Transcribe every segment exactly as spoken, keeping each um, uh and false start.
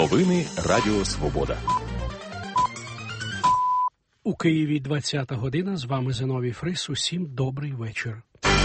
Новини Радіо Свобода. У Києві двадцята година. З вами Зиновій Фрис. Усім добрий вечір.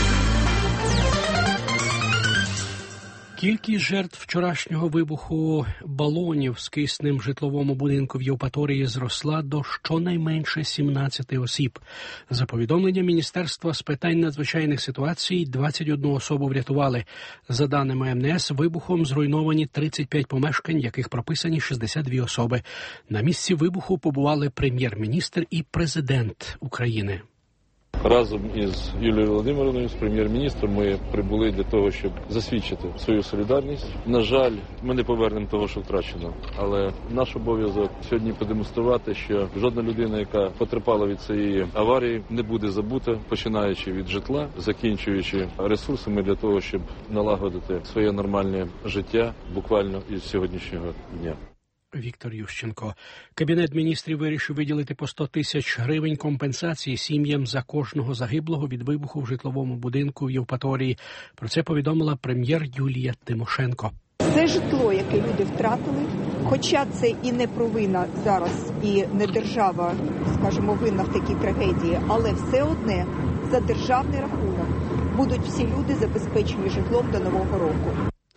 Кількість жертв вчорашнього вибуху балонів з киснем в житловому будинку в Євпаторії зросла до щонайменше сімнадцяти осіб. За повідомленням Міністерства з питань надзвичайних ситуацій, двадцять одну особу врятували. За даними ем ен ес, вибухом зруйновані тридцять п'ять помешкань, яких прописані шістдесят дві особи. На місці вибуху побували прем'єр-міністр і президент України. Разом із Юлією Володимирівною, з прем'єр-міністром, ми прибули для того, щоб засвідчити свою солідарність. На жаль, ми не повернемо того, що втрачено. Але наш обов'язок сьогодні продемонструвати, що жодна людина, яка потерпала від цієї аварії, не буде забута, починаючи від житла, закінчуючи ресурсами для того, щоб налагодити своє нормальне життя буквально із сьогоднішнього дня. Віктор Ющенко. Кабінет міністрів вирішив виділити по сто тисяч гривень компенсації сім'ям за кожного загиблого від вибуху в житловому будинку в Євпаторії. Про це повідомила прем'єр Юлія Тимошенко. Це житло, яке люди втратили, хоча це і не провина зараз, і не держава, скажімо, винна в такій трагедії, але все одне за державний рахунок будуть всі люди забезпечені житлом до Нового року.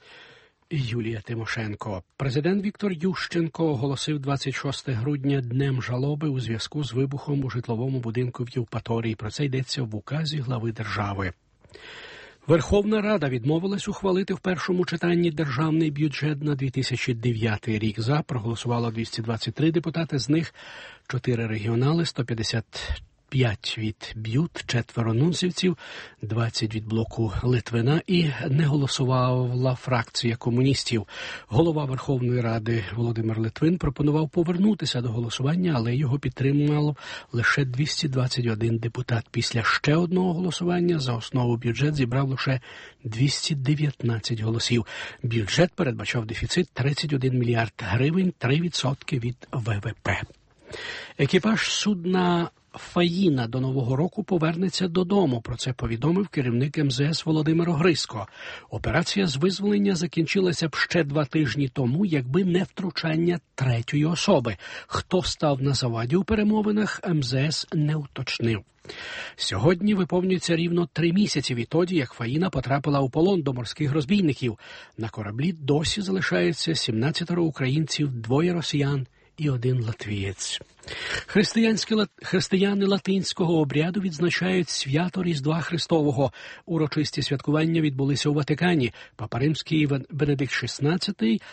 Юлія Тимошенко. Президент Віктор Ющенко оголосив двадцять шостого грудня днем жалоби у зв'язку з вибухом у житловому будинку в Євпаторії. Про це йдеться в указі глави держави. Верховна Рада відмовилась ухвалити в першому читанні державний бюджет на дві тисячі дев'ятий рік. За проголосувало двісті двадцять три депутати, з них чотири регіонали, сто п'ятдесят п'ять від БЮТ, четверо нунсівців, двадцять від блоку Литвина і не голосувала фракція комуністів. Голова Верховної Ради Володимир Литвин пропонував повернутися до голосування, але його підтримало лише двісті двадцять один депутат. Після ще одного голосування за основу бюджет зібрав лише двісті дев'ятнадцять голосів. Бюджет передбачав дефіцит тридцять один мільярд гривень, три відсотки від ВВП. Екіпаж судна «Фаїна» до Нового року повернеться додому. Про це повідомив керівник ем зе ес Володимир Огризко. Операція з визволення закінчилася б ще два тижні тому, якби не втручання третьої особи. Хто став на заваді у перемовинах, ем зе ес не уточнив. Сьогодні виповнюється рівно три місяці відтоді, як «Фаїна» потрапила у полон до морських розбійників. На кораблі досі залишаються сімнадцятеро українців, двоє росіян і один латвієць. Християнські християни латинського обряду відзначають свято Різдва Христового. Урочисті святкування відбулися у Ватикані. Папа Римський Бенедикт шістнадцятий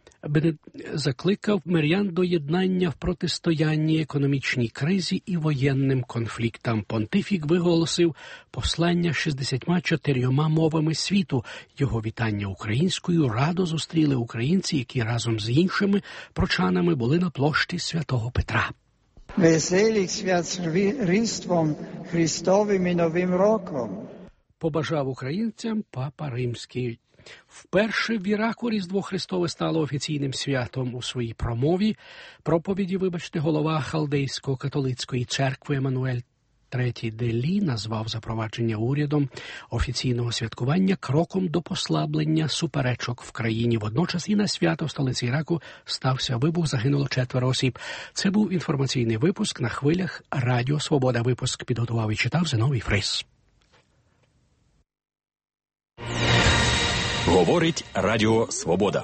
закликав мирян до єднання в протистоянні економічній кризі і воєнним конфліктам. Понтифік виголосив послання шістдесятьма чотирьома мовами світу. Його вітання українською радо зустріли українці, які разом з іншими прочанами були на площі Святого Петра. Веселих свят з Різдвом Христовим і Новим роком. Побажав українцям Папа Римський. Вперше в Іраку Різдво Христове стало офіційним святом. У своїй промові, проповіді, вибачте, голова Халдейсько-католицької церкви Еммануель третій Делі назвав запровадження урядом офіційного святкування кроком до послаблення суперечок в країні. Водночас і на свято в столиці Іраку стався вибух, загинуло четверо осіб. Це був інформаційний випуск на хвилях Радіо Свобода. Випуск підготував і читав Зиновій Фрис. Говорить Радіо Свобода.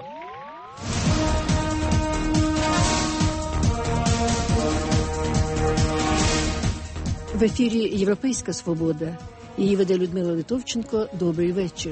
В ефірі «Європейська свобода». Її веде Людмила Литовченко. Добрий вечір.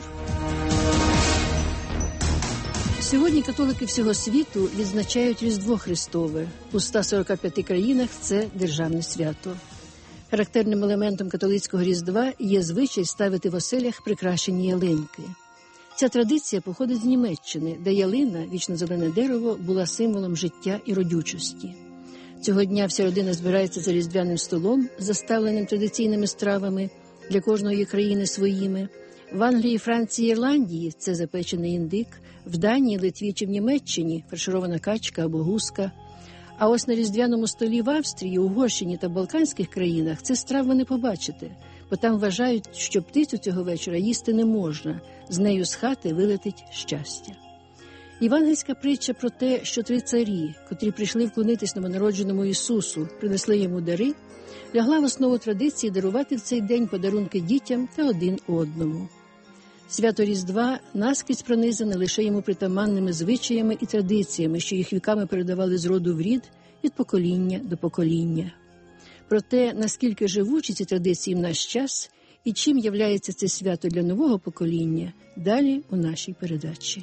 Сьогодні католики всього світу відзначають Різдво Христове. У ста сорока п'яти країнах це державне свято. Характерним елементом католицького Різдва є звичай ставити в оселях прикрашені ялинки. Ця традиція походить з Німеччини, де ялина, вічно-зелене дерево, була символом життя і родючості. Цього дня вся родина збирається за різдвяним столом, заставленим традиційними стравами, для кожної країни своїми. В Англії, Франції, Ірландії – це запечений індик, в Данії, Литві чи в Німеччині – фарширована качка або гуска. А ось на різдвяному столі в Австрії, Угорщині та Балканських країнах це страв ви не побачите, бо там вважають, що птицю цього вечора їсти не можна, з нею з хати вилетить щастя. Євангельська притча про те, що три царі, котрі прийшли вклонитись новонародженому Ісусу, принесли йому дари, лягла в основу традиції дарувати в цей день подарунки дітям та один одному. Свято Різдва наскрізь пронизане лише йому притаманними звичаями і традиціями, що їх віками передавали з роду в рід, від покоління до покоління. Про те, наскільки живучі ці традиції в наш час і чим являється це свято для нового покоління, далі у нашій передачі.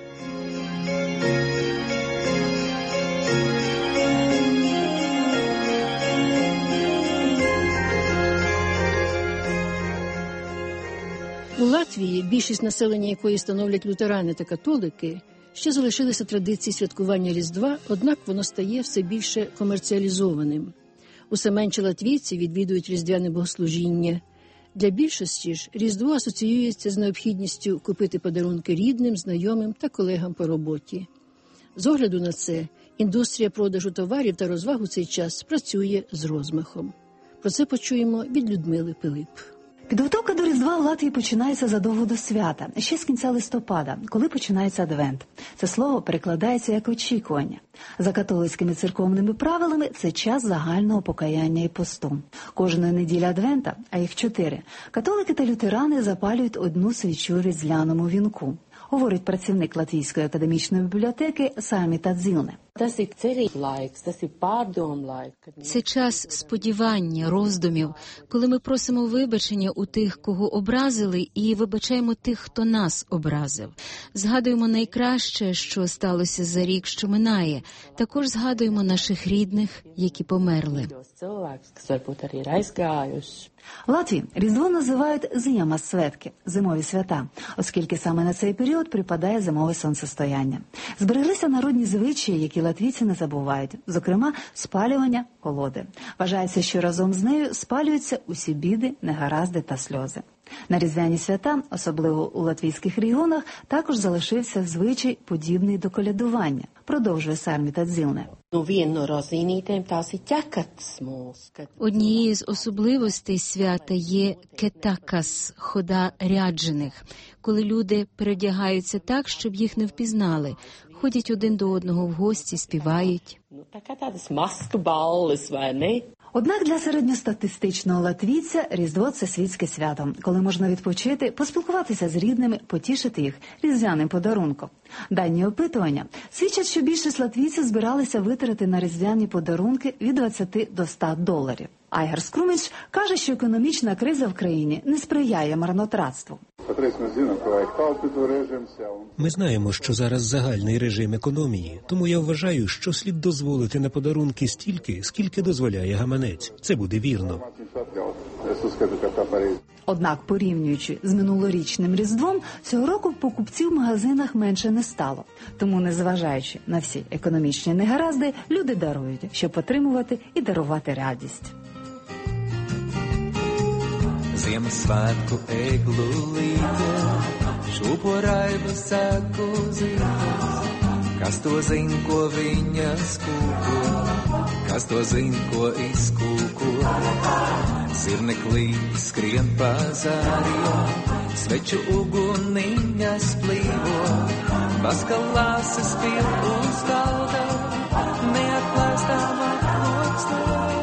У Латвії, більшість населення якої становлять лютерани та католики, ще залишилися традиції святкування Різдва, однак воно стає все більше комерціалізованим. Усе менше латвійців відвідують різдвяне богослужіння. Для більшості ж Різдво асоціюється з необхідністю купити подарунки рідним, знайомим та колегам по роботі. З огляду на це, індустрія продажу товарів та розваг у цей час працює з розмахом. Про це почуємо від Людмили Пилип. Підготовка до Різдва в Латвії починається задовго до свята, ще з кінця листопада, коли починається Адвент. Це слово перекладається як очікування. За католицькими церковними правилами це час загального покаяння і посту. Кожної неділі Адвента, а їх чотири, католики та лютерани запалюють одну свічу різдвяному вінку, говорить працівник Латвійської академічної бібліотеки Сармі Тадзілне. Це час сподівання, роздумів, коли ми просимо вибачення у тих, кого образили, і вибачаємо тих, хто нас образив. Згадуємо найкраще, що сталося за рік, що минає. Також згадуємо наших рідних, які померли. В Латвії Різдво називають Зимасвятки – зимові свята, оскільки саме на цей період припадає зимове сонцестояння. Збереглися народні звичаї, які латвійці не забувають, зокрема спалювання колоди. Вважається, що разом з нею спалюються усі біди, негаразди та сльози. На різдвяні свята, особливо у латвійських регіонах, також залишився звичай, подібний до колядування, продовжує Сармі Тадзілне. Однією з особливостей свята є кетакас – хода ряджених, коли люди передягаються так, щоб їх не впізнали, ходять один до одного в гості, співають. Однак для середньостатистичного латвійця Різдво – це світське свято, коли можна відпочити, поспілкуватися з рідними, потішити їх різдвяним подарунком. Дані опитування свідчать, що більшість латвійців збиралися витратити на різдвяні подарунки від двадцяти до ста доларів. Айгар Скруміч каже, що економічна криза в країні не сприяє марнотратству. Ми знаємо, що зараз загальний режим економії, тому я вважаю, що слід дозволити на подарунки стільки, скільки дозволяє гаманець. Це буде вірно. Однак, порівнюючи з минулорічним Різдвом, цього року покупців в магазинах менше не стало. Тому, незважаючи на всі економічні негаразди, люди дарують, щоб отримувати і дарувати радість. Ziemassvētku eglulīte, šūporaiba sakuzītes, kas to zin, ko viņa skūpo, kas to zin, ko izkūko. Zirneklīti skrien pa zāriem, sveču uguniņas plīvo, baskalāses pil uz galda, neatklāstām aploksnē.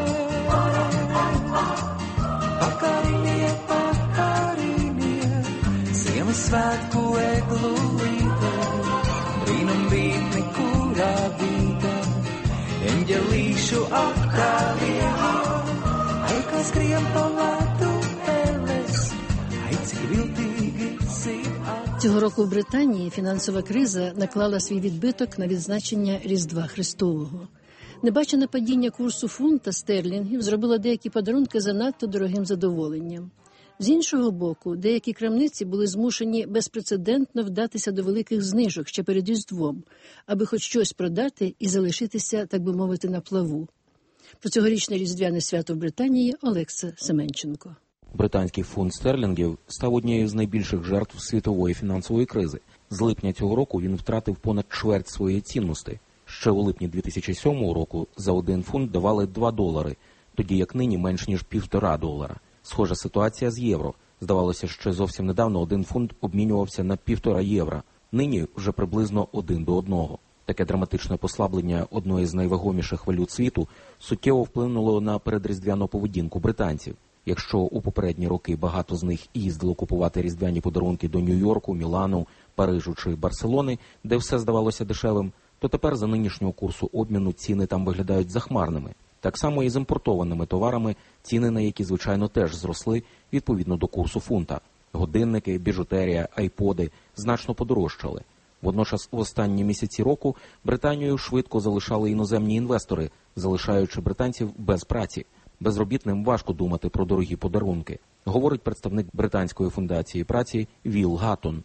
Pakarinie, pakarinie, Ziemassvētku eglulīte, brīnum bītni, kurā bīta, eņģelīšu apkārienie, ai, kā skrien pa lētu peles, ai, cik viltīgi sīp. Цього року в Британії фінансова криза наклала свій відбиток на відзначення Різдва Христового. Небачене падіння курсу фунта стерлінгів зробило деякі подарунки занадто дорогим задоволенням. З іншого боку, деякі крамниці були змушені безпрецедентно вдатися до великих знижок ще перед Різдвом, аби хоч щось продати і залишитися, так би мовити, на плаву. Про цьогорічне різдвяне свято в Британії Олекса Семенченко. Британський фунт стерлінгів став однією з найбільших жертв світової фінансової кризи. З липня цього року він втратив понад чверть своєї цінності. Ще у липні дві тисячі сьомого року за один фунт давали два долари, тоді як нині менш ніж півтора долара. Схожа ситуація з євро. Здавалося, що зовсім недавно один фунт обмінювався на півтора євро, Нині вже приблизно один до одного. Таке драматичне послаблення одної з найвагоміших валют світу суттєво вплинуло на передріздвяну поведінку британців. Якщо у попередні роки багато з них їздило купувати різдвяні подарунки до Нью-Йорку, Мілану, Парижу чи Барселони, де все здавалося дешевим, то тепер за нинішнього курсу обміну ціни там виглядають захмарними. Так само і з імпортованими товарами, ціни на які, звичайно, теж зросли відповідно до курсу фунта. Годинники, біжутерія, айподи значно подорожчали. Водночас в останні місяці року Британію швидко залишали іноземні інвестори, залишаючи британців без праці. Безробітним важко думати про дорогі подарунки, говорить представник британської фундації праці Віл Гаттон.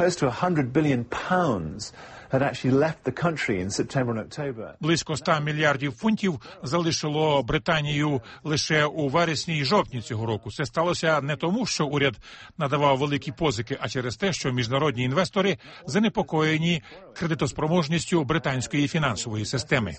Близько ста мільярдів фунтів залишило Британію лише у вересні і жовтні цього року. Це сталося не тому, що уряд надавав великі позики, а через те, що міжнародні інвестори занепокоєні кредитоспроможністю британської фінансової системи.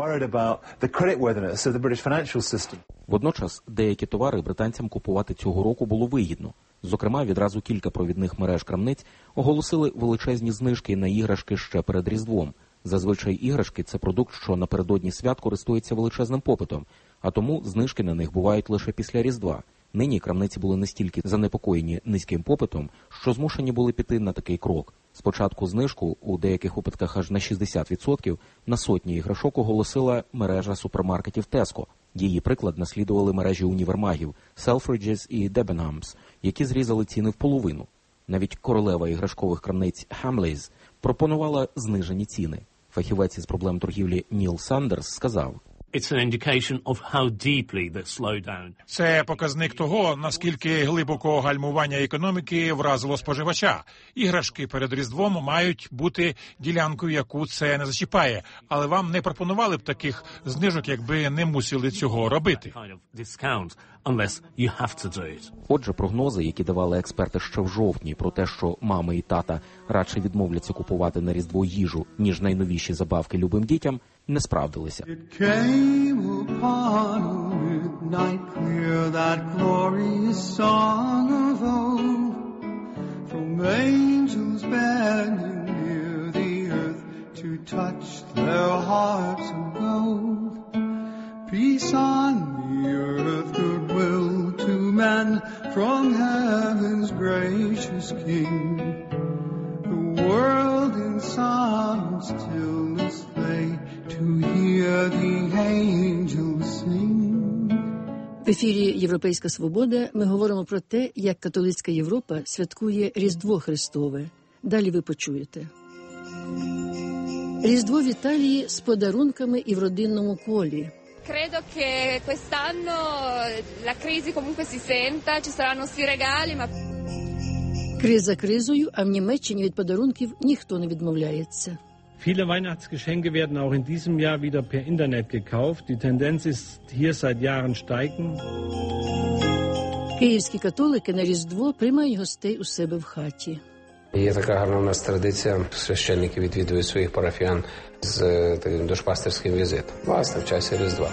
Водночас деякі товари британцям купувати цього року було вигідно. Зокрема, відразу кілька провідних мереж крамниць оголосили величезні знижки на іграшки ще перед Різдвом. Зазвичай іграшки – це продукт, що напередодні свят користується величезним попитом, а тому знижки на них бувають лише після Різдва. Нині крамниці були настільки занепокоєні низьким попитом, що змушені були піти на такий крок. Спочатку знижку, у деяких випадках аж на шістдесят відсотків, на сотні іграшок оголосила мережа супермаркетів Tesco. Її приклад наслідували мережі універмагів Selfridges і Debenhams, які зрізали ціни в половину. Навіть королева іграшкових крамниць Hamleys пропонувала знижені ціни. Фахівець із проблем торгівлі Ніл Сандерс сказав: Це показник того, наскільки глибоко гальмування економіки вразило споживача. Іграшки перед Різдвом мають бути ділянкою, яку це не зачіпає. Але вам не пропонували б таких знижок, якби не мусили цього робити. Отже, прогнози, які давали експерти ще в жовтні про те, що мами і тата радше відмовляться купувати на Різдво їжу, ніж найновіші забавки любим дітям, не справдилися. Peace on the earth, goodwill to men, from heaven's gracious King. The world in solemn stillness lay to hear the angels sing. В ефірі «Європейська свобода» ми говоримо про те, як католицька Європа святкує Різдво Христове. Далі ви почуєте. Різдво в Італії з подарунками і в родинному колі. Credo che quest'anno la crisi comunque si senta, ci saranno sì regali, ma Криза кризою, а в Німеччині від подарунків ніхто не відмовляється. Viele Weihnachtsgeschenke werden auch in diesem Jahr wieder per Internet gekauft. Die Tendenz ist hier seit Jahren steigend. Київські католики на Різдво приймають гостей у себе в хаті. Є така гарна у нас традиція. Священники відвідують своїх парафіян з таким душпастерським візитом. Власне, в часі Різдва.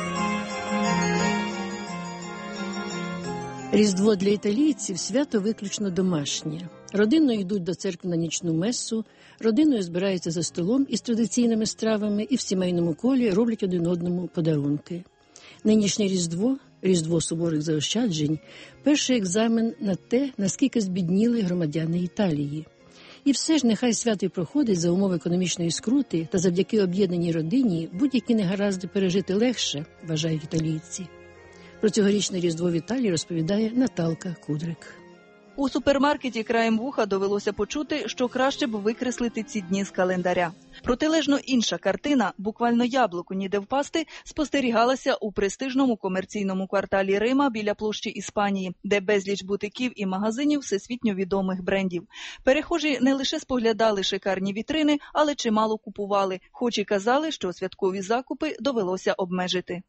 Різдво для італійців – свято виключно домашнє. Родиною йдуть до церкви на нічну месу, родиною збираються за столом із традиційними стравами і в сімейному колі роблять один одному подарунки. Нинішнє Різдво, Різдво суворих заощаджень – перший екзамен на те, наскільки збідніли громадяни Італії. І все ж нехай свято й проходить за умови економічної скрути та завдяки об'єднаній родині будь-які негаразди пережити легше, вважають італійці. Про цьогорічне Різдво в Італії розповідає Наталка Кудрик. У супермаркеті краєм вуха довелося почути, що краще б викреслити ці дні з календаря. Протилежно інша картина, буквально яблуку ніде впасти, спостерігалася у престижному комерційному кварталі Рима біля площі Іспанії, де безліч бутиків і магазинів всесвітньо відомих брендів. Перехожі не лише споглядали шикарні вітрини, але чимало купували, хоч і казали, що святкові закупи довелося обмежити.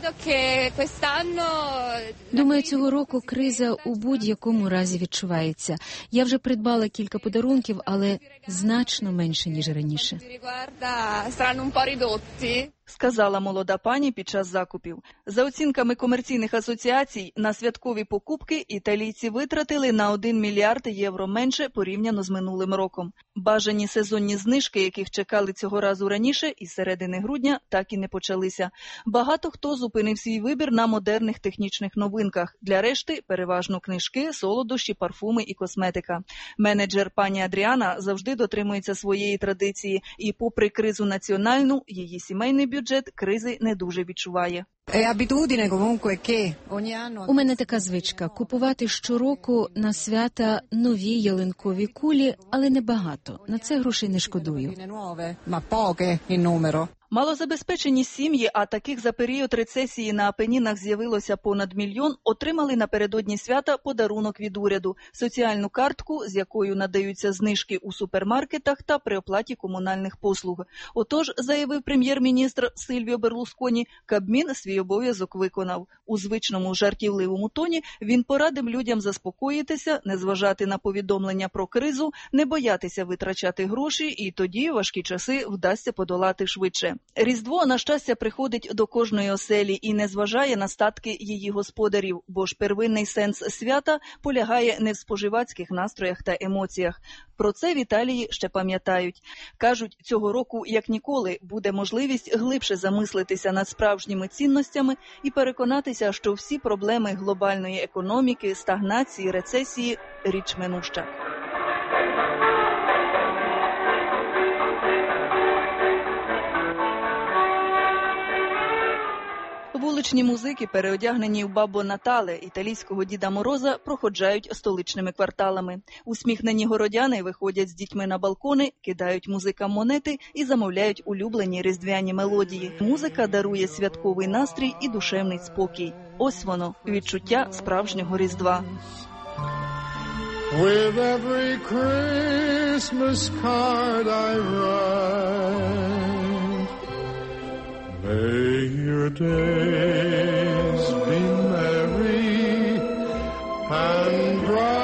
Думаю, цього року криза у будь-якому разі відчувається. Я вже придбала кілька подарунків, але значно менше, ніж раніше. сказала молода пані під час закупів. За оцінками комерційних асоціацій, на святкові покупки італійці витратили на один мільярд євро менше порівняно з минулим роком. Бажані сезонні знижки, яких чекали цього разу раніше, із середини грудня, так і не почалися. Багато хто зупинив свій вибір на модерних технічних новинках. Для решти – переважно книжки, солодощі, парфуми і косметика. Менеджер пані Адріана завжди дотримується своєї традиції і, попри кризу національну, її сімейний бюджет кризи не дуже відчуває. У мене така звичка – купувати щороку на свята нові ялинкові кулі, але небагато. На це грошей не шкодую. Малозабезпечені сім'ї, а таких за період рецесії на Апенінах з'явилося понад мільйон, отримали напередодні свята подарунок від уряду – соціальну картку, з якою надаються знижки у супермаркетах та при оплаті комунальних послуг. Отож, заявив прем'єр-міністр Сильвіо Берлусконі, Кабмін свій обов'язок виконав. У звичному жартівливому тоні він порадив людям заспокоїтися, не зважати на повідомлення про кризу, не боятися витрачати гроші, і тоді важкі часи вдасться подолати швидше. Різдво, на щастя, приходить до кожної оселі і не зважає на статки її господарів, бо ж первинний сенс свята полягає не в споживацьких настроях та емоціях. Про це в Італії ще пам'ятають. Кажуть, цього року, як ніколи, буде можливість глибше замислитися над справжніми цінностями і переконатися, що всі проблеми глобальної економіки, стагнації, рецесії – річ минуща. Вуличні музики, переодягнені в Бабо Натале, італійського Діда Мороза, проходжають столичними кварталами. Усміхнені городяни виходять з дітьми на балкони, кидають музикам монети і замовляють улюблені різдвяні мелодії. Музика дарує святковий настрій і душевний спокій. Ось воно, відчуття справжнього Різдва. With every Christmas card I write, may your days be merry and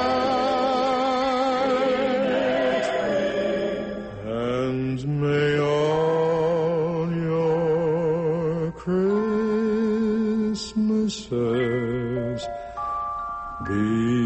bright, and may all your Christmases be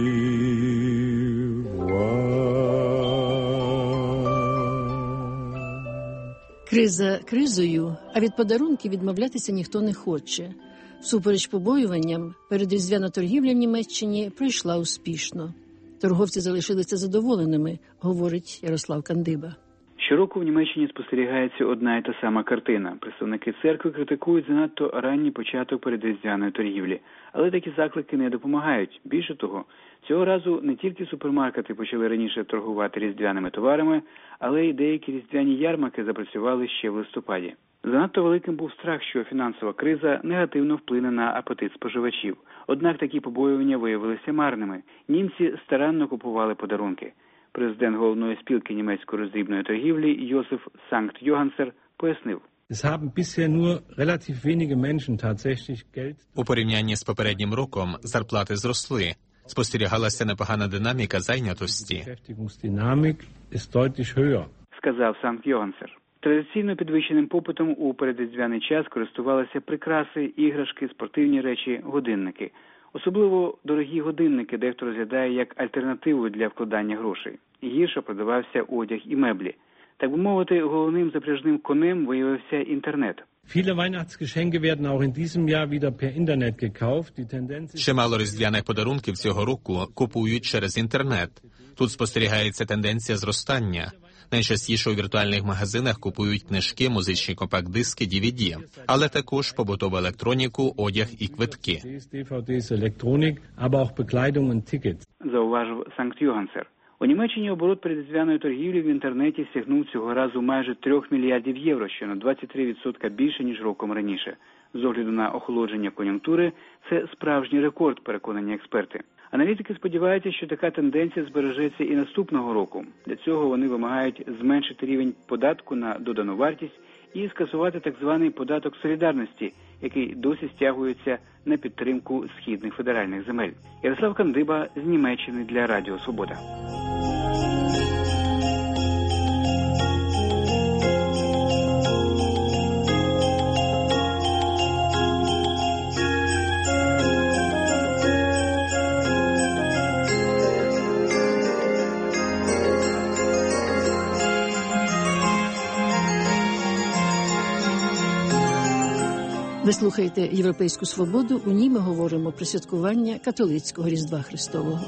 Криза кризою, а від подарунків відмовлятися ніхто не хоче. Всупереч побоюванням, передріздвяна торгівля в Німеччині пройшла успішно. Торговці залишилися задоволеними, говорить Ярослав Кандиба. Щороку в Німеччині спостерігається одна і та сама картина. Представники церкви критикують занадто ранній початок передріздвяної торгівлі. Але такі заклики не допомагають. Більше того, цього разу не тільки супермаркети почали раніше торгувати різдвяними товарами, але й деякі різдвяні ярмарки запрацювали ще в листопаді. Занадто великим був страх, що фінансова криза негативно вплине на апетит споживачів. Однак такі побоювання виявилися марними. Німці старанно купували подарунки. Президент головної спілки німецької роздрібної торгівлі Йосиф Санкт-Йогансер пояснив. У порівнянні з попереднім роком зарплати зросли. Спостерігалася непогана динаміка зайнятості. Сказав Санкт-Йогансер. Традиційно підвищеним попитом у передріздвяний час користувалися прикраси, іграшки, спортивні речі, годинники. Особливо дорогі годинники дехто розглядає як альтернативу для вкладання грошей. Гірше продавався одяг і меблі. Так би мовити, головним запряжним конем виявився інтернет. Чимало різдвяних подарунків цього року купують через інтернет. Тут спостерігається тенденція зростання. Найчастіше у віртуальних магазинах купують книжки, музичні компакт-диски, ді ві ді, але також побутову електроніку, одяг і квитки. Зауважив Санкт-Йогансер. У Німеччині оборот передріздвяної торгівлі в інтернеті сягнув цього разу майже трьох мільярдів євро, що на двадцять три відсотки більше, ніж роком раніше. З огляду на охолодження кон'юнктури, це справжній рекорд, переконані експерти. Аналітики сподіваються, що така тенденція збережеться і наступного року. Для цього вони вимагають зменшити рівень податку на додану вартість і скасувати так званий податок солідарності, який досі стягується на підтримку східних федеральних земель. Ярослав Кандиба з Німеччини для Радіо Свобода. Ви слухаєте «Європейську свободу», у ній ми говоримо про святкування католицького Різдва Христового.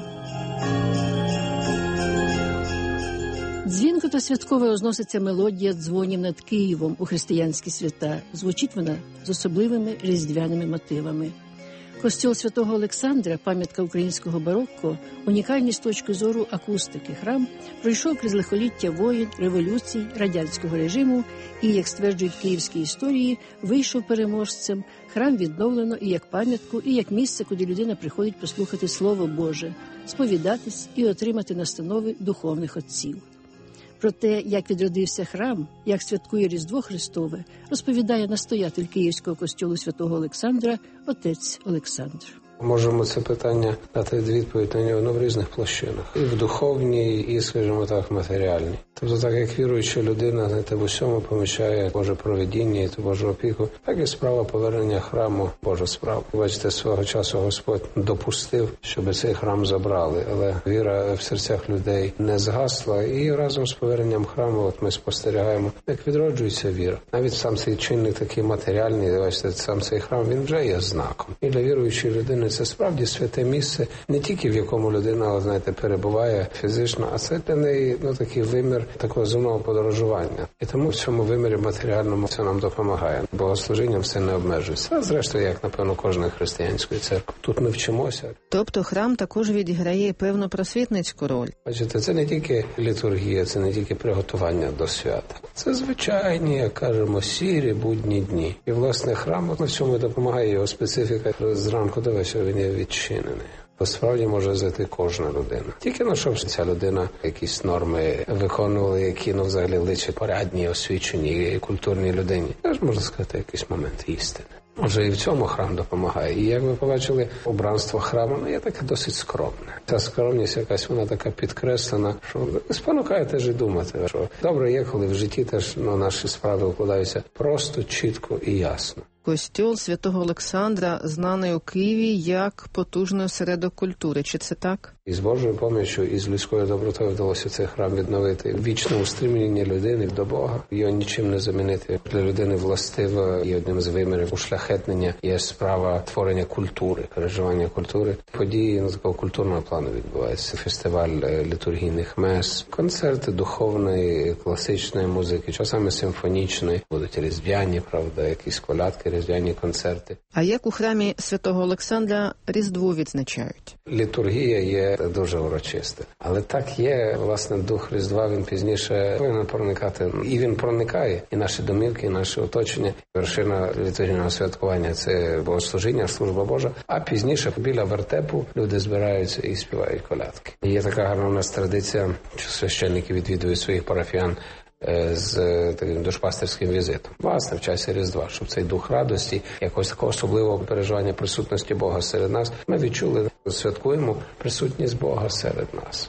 Дзвінко та святково розноситься мелодія дзвонів над Києвом у християнські свята. Звучить вона з особливими різдвяними мотивами. Костьол Святого Олександра, пам'ятка українського барокко, унікальний з точки зору акустики. Храм пройшов крізь лихоліття воєн, революцій, радянського режиму і, як стверджують київські історії, вийшов переможцем. Храм відновлено і як пам'ятку, і як місце, куди людина приходить послухати Слово Боже, сповідатись і отримати настанови духовних отців. Про те, як відродився храм, як святкує Різдво Христове, розповідає настоятель Київського костьолу Святого Олександра отець Олександр. Можемо це питання дати відповідь на нього ну, в різних площинах. І в духовній, і, скажімо так, матеріальній. Тобто, так як віруюча людина, знаєте, в усьому помічає Боже провидіння і Божу опіку, так і справа повернення храму – Божа справа. Бачите, свого часу Господь допустив, щоб цей храм забрали, але віра в серцях людей не згасла, і разом з поверненням храму от ми спостерігаємо, як відроджується віра. Навіть сам цей чинник такий матеріальний, бачите, сам цей храм, він вже є знаком. І для віруючої людини це справді святе місце, не тільки в якому людина, знаєте, перебуває фізично, а це для неї, ну, такий вимір такого земного подорожування. І тому в цьому вимірі матеріальному це нам допомагає. Богослужінням все не обмежується. А зрештою, як, напевно, кожної християнської церкви. Тут ми вчимося. Тобто храм також відіграє певну просвітницьку роль? Бачите, це не тільки літургія, це не тільки приготування до свята. Це звичайні, як кажемо, сірі будні дні. І, власне, храм в цьому допомагає, його специфіка зранку до вечора він є відчинений. Бо справді може зайти кожна людина. Тільки на щоб ця людина якісь норми виконувала, які, ну, взагалі личать порядній, освіченій, культурній людині. Теж, можна сказати, якийсь момент істини. Вже і в цьому храм допомагає. І, як ви побачили, обранство храму, ну, є таке досить скромне. Ця скромність якась, вона така підкреслена, що спонукає теж і думати, що добре є, коли в житті теж, ну, наші справи укладаються просто, чітко і ясно. Костьол Святого Олександра знаний у Києві як потужний осередок культури. Чи це так? І з Божою поміччю, і з людською добротою вдалося цей храм відновити. Вічне устремлення людини до Бога. Його нічим не замінити. Для людини властиво і одним з вимірів ушляхетнення є справа творення культури, переживання культури. Події на такого культурного плану відбуваються. Фестиваль літургійних мес, концерти духовної, класичної музики, часами симфонічної. Будуть різдвяні, правда, якісь колядки, різдвяні концерти. А як у храмі Святого Олександра Різдво відзначають? Літургія є дуже урочиста. Але так є, власне, дух Різдва, він пізніше повинен проникати. І він проникає, і наші домівки, і наше оточення. Вершина літургійного святкування – це богослужіння, служба Божа. А пізніше біля вертепу люди збираються і співають колядки. І є така гарна у нас традиція, що священники відвідують своїх парафіян з таким душпастерським візитом. Власне, в часі Різдва, щоб цей дух радості, якогось такого особливого переживання присутності Бога серед нас, ми відчули, святкуємо присутність Бога серед нас.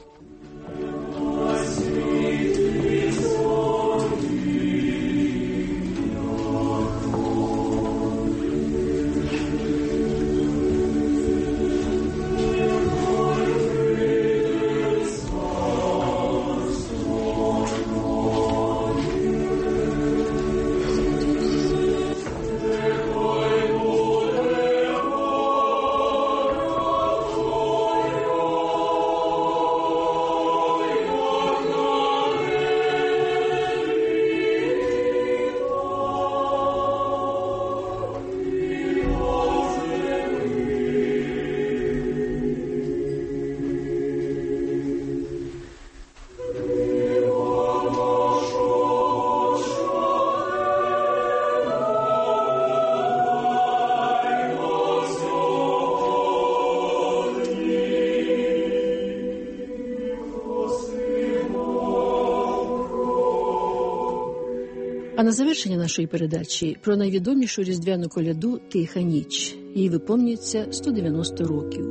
А на завершення нашої передачі про найвідомішу різдвяну коляду «Тиха ніч». Їй виповнюється сто дев'яносто років.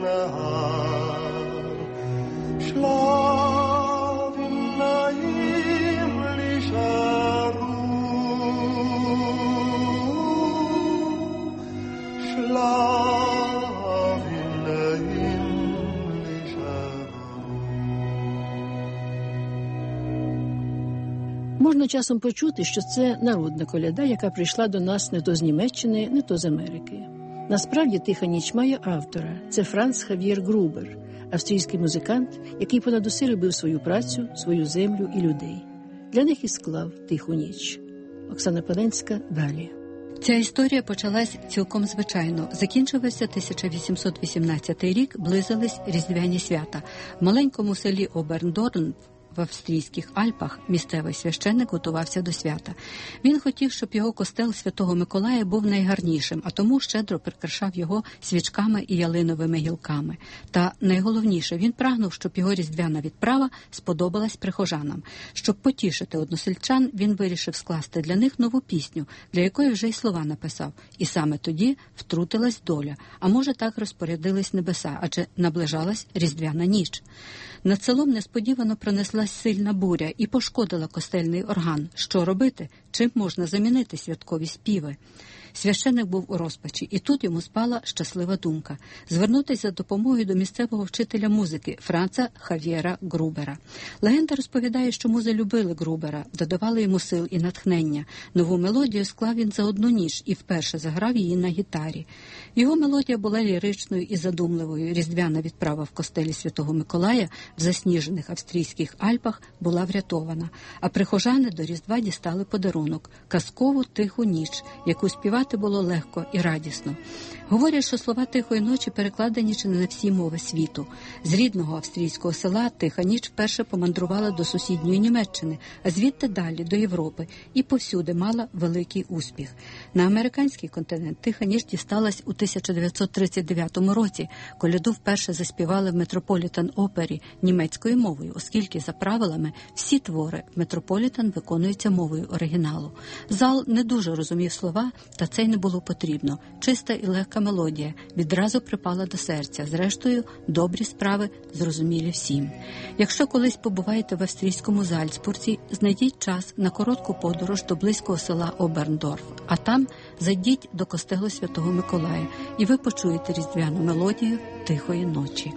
Можна часом почути, що це народна коляда, яка прийшла до нас не то з Німеччини, не то з Америки. Насправді «Тиха ніч» має автора. Це Франц Хав'єр Грубер, австрійський музикант, який понад усе любив свою працю, свою землю і людей. Для них і склав «Тиху ніч». Оксана Паленська далі. Ця історія почалась цілком звичайно. Закінчився тисяча вісімсот вісімнадцятий рік, близились різдвяні свята. В маленькому селі Оберндорн в австрійських Альпах місцевий священник готувався до свята. Він хотів, щоб його костел Святого Миколая був найгарнішим, а тому щедро прикрашав його свічками і ялиновими гілками. Та найголовніше, він прагнув, щоб його різдвяна відправа сподобалась прихожанам. Щоб потішити односельчан, він вирішив скласти для них нову пісню, для якої вже й слова написав. І саме тоді втрутилась доля, а може так розпорядились небеса, адже наближалась різдвяна ніч. Над селом несподівано пронеслась сильна буря і пошкодила костельний орган. Що робити? Чим можна замінити святкові співи? Священник був у розпачі, і тут йому спала щаслива думка – звернутися за допомогою до місцевого вчителя музики Франца Хав'єра Грубера. Легенда розповідає, що музи любили Грубера, додавали йому сил і натхнення. Нову мелодію склав він за одну ніч і вперше заграв її на гітарі. Його мелодія була ліричною і задумливою. Різдвяна відправа в костелі Святого Миколая в засніжених австрійських Альпах була врятована, а прихожани до Різдва дістали подарунок – казкову тиху ніч, яку співати було легко і радісно. Говорять, що слова «Тихої ночі» перекладені чи не на всі мови світу. З рідного австрійського села «Тиха ніч» вперше помандрувала до сусідньої Німеччини, а звідти далі до Європи, і повсюди мала великий успіх. На американський континент «Тиха ніч» дісталась у тисяча дев'ятсот тридцять дев'ятому році. Коляду вперше заспівали в Метрополітен-опері німецькою мовою, оскільки за правилами всі твори в Метрополітен виконуються мовою оригіналу. Зал не дуже розумів слова, та це й не було потрібно. Чиста і легка мелодія відразу припала до серця. Зрештою, добрі справи зрозумілі всім. Якщо колись побуваєте в австрійському Зальцбурзі, знайдіть час на коротку подорож до близького села Оберндорф, а там зайдіть до костелу Святого Миколая, і ви почуєте різдвяну мелодію «Тихої ночі».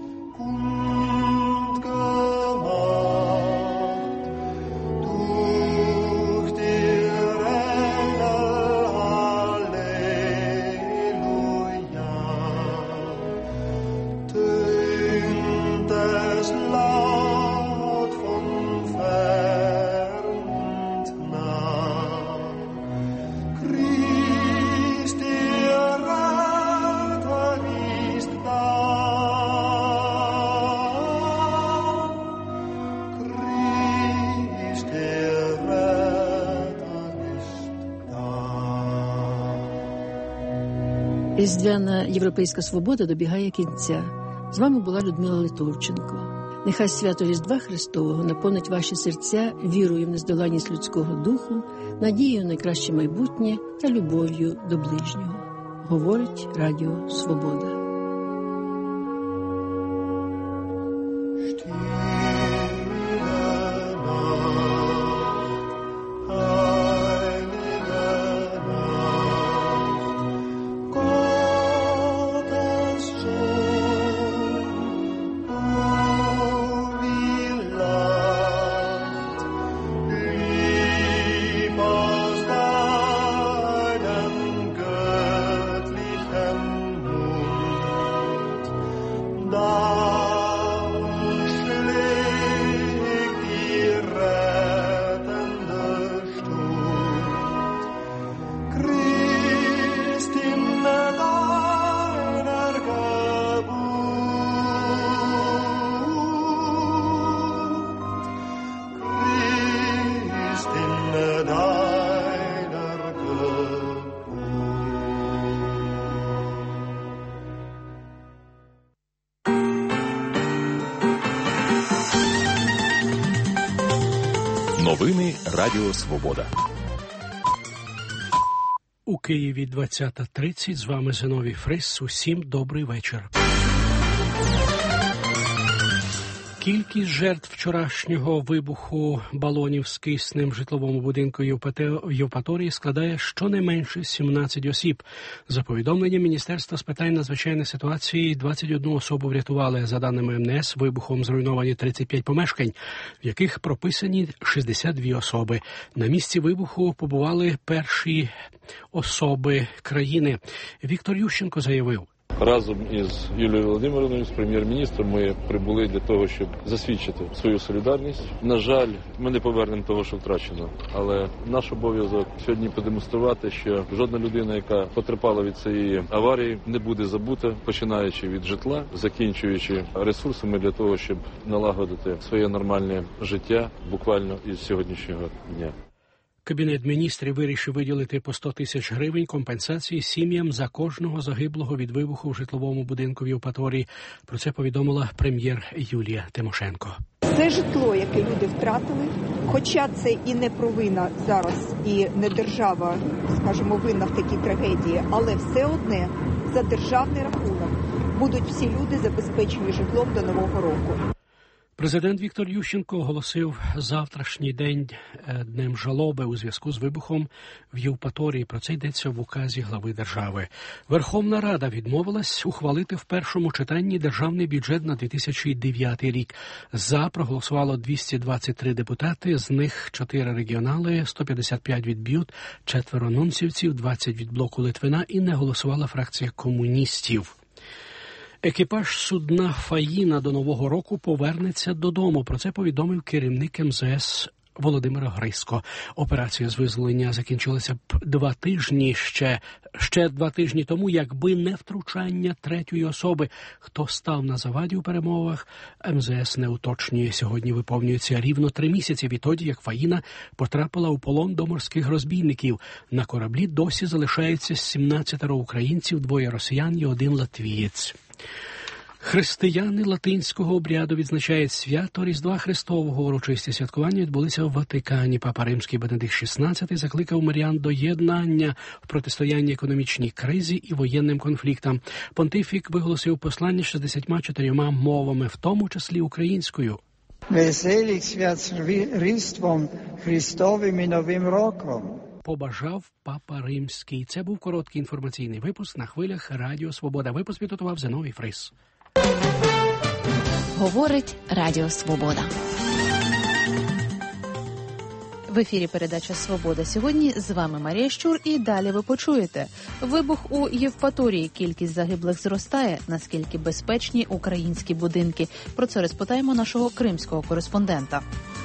Різдвяна європейська свобода добігає кінця. З вами була Людмила Литовченко. Нехай свято Різдва Христового наповнить ваші серця вірою в нездоланність людського духу, надією на найкраще майбутнє та любов'ю до ближнього. Говорить Радіо Свобода. Новини Радіо Свобода. У Києві двадцята тридцять. З вами Зиновій Фрис. Усім добрий вечір. Кількість жертв вчорашнього вибуху балонів з киснем в житловому будинку в Євпаторії складає щонайменше сімнадцять осіб. За повідомленням Міністерства з питань надзвичайних ситуацій, двадцять одну особу врятували. За даними ем ен ес, вибухом зруйновані тридцять п'ять помешкань, в яких прописані шістдесят дві особи. На місці вибуху побували перші особи країни. Віктор Ющенко заявив: разом із Юлією Володимирівною, з прем'єр-міністром, ми прибули для того, щоб засвідчити свою солідарність. На жаль, ми не повернемо того, що втрачено, але наш обов'язок сьогодні продемонструвати, що жодна людина, яка потерпала від цієї аварії, не буде забута, починаючи від житла, закінчуючи ресурсами для того, щоб налагодити своє нормальне життя буквально із сьогоднішнього дня. Кабінет міністрів вирішив виділити по сто тисяч гривень компенсації сім'ям за кожного загиблого від вибуху в житловому будинку в Євпаторії. Про це повідомила прем'єр Юлія Тимошенко. Це житло, яке люди втратили, хоча це і не провина зараз, і не держава, скажімо, винна в такій трагедії, але все одне за державний рахунок будуть всі люди забезпечені житлом до Нового року. Президент Віктор Ющенко оголосив завтрашній день днем жалоби у зв'язку з вибухом в Євпаторії. Про це йдеться в указі глави держави. Верховна Рада відмовилась ухвалити в першому читанні державний бюджет на дві тисячі дев'ятий рік. За проголосувало двісті двадцять три депутати, з них чотири регіонали, сто п'ятдесят п'ять від БЮТ, четверо нонсівців, двадцять від блоку Литвина і не голосувала фракція комуністів. Екіпаж судна «Фаїна» до Нового року повернеться додому. Про це повідомив керівник ем зе ес Володимир Грисько. Операція з визволення закінчилася б два тижні ще, ще два тижні тому, якби не втручання третьої особи. Хто став на заваді у перемовах, ем зе ес не уточнює. Сьогодні виповнюється рівно три місяці відтоді, як «Фаїна» потрапила у полон до морських розбійників. На кораблі досі залишається сімнадцятеро українців, двоє росіян і один латвієць. Християни латинського обряду відзначають свято Різдва Христового. Урочисті святкування відбулися в Ватикані. Папа Римський Бенедикт шістнадцятий закликав мирян до єднання в протистоянні економічній кризі і воєнним конфліктам. Понтифік виголосив послання шістдесятьма чотирьома мовами, в тому числі українською. Веселих свят з Різдвом Христовим і Новим роком. Побажав Папа Римський. Це був короткий інформаційний випуск на хвилях Радіо Свобода. Випуск підготував Зиновій Фрис. Говорить Радіо Свобода. В ефірі передача «Свобода сьогодні». З вами Марія Щур. І далі ви почуєте. Вибух у Євпаторії. Кількість загиблих зростає. Наскільки безпечні українські будинки? Про це розпитаємо нашого кримського кореспондента.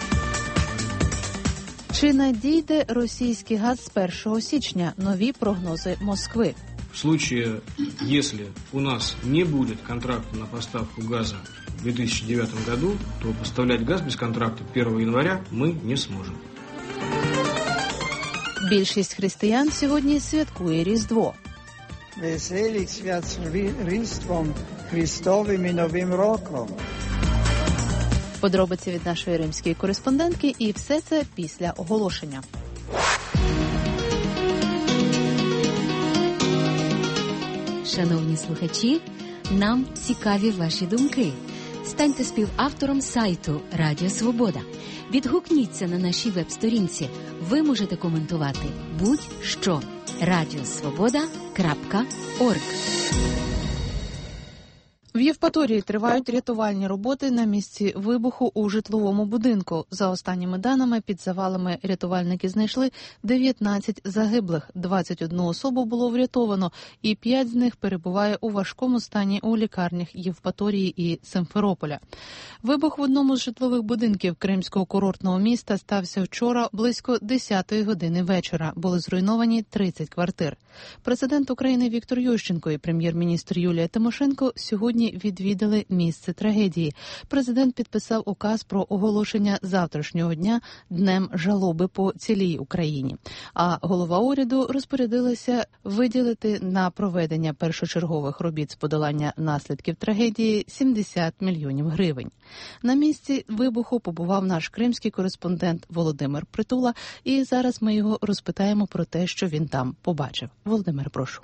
Чи надійде російський газ з першого січня? Нові прогнози Москви. В случае, если у нас не будет контракта на поставку газа в две тысячи девятом году, то поставлять газ без контракта первого января мы не сможем. Більшість християн сьогодні святкує Різдво. Веселих свят з Різдвом Христовим і Новим роком. Подробиці від нашої римської кореспондентки, і все це після оголошення. Шановні слухачі, нам цікаві ваші думки. Станьте співавтором сайту Радіо Свобода. Відгукніться на нашій веб-сторінці. Ви можете коментувати будь-що. радіосвобода крапка орг. В Євпаторії тривають рятувальні роботи на місці вибуху у житловому будинку. За останніми даними, під завалами рятувальники знайшли дев'ятнадцять загиблих, двадцять одну особу було врятовано, і п'ять з них перебуває у важкому стані у лікарнях Євпаторії і Симферополя. Вибух в одному з житлових будинків кримського курортного міста стався вчора близько десятої години вечора. Були зруйновані тридцять квартир. Президент України Віктор Ющенко і прем'єр-міністр Юлія Тимошенко сьогодні відвідали місце трагедії. Президент підписав указ про оголошення завтрашнього дня днем жалоби по цілій Україні. А голова уряду розпорядилася виділити на проведення першочергових робіт з подолання наслідків трагедії сімдесят мільйонів гривень. На місці вибуху побував наш кримський кореспондент Володимир Притула, і зараз ми його розпитаємо про те, що він там побачив. Володимир, прошу.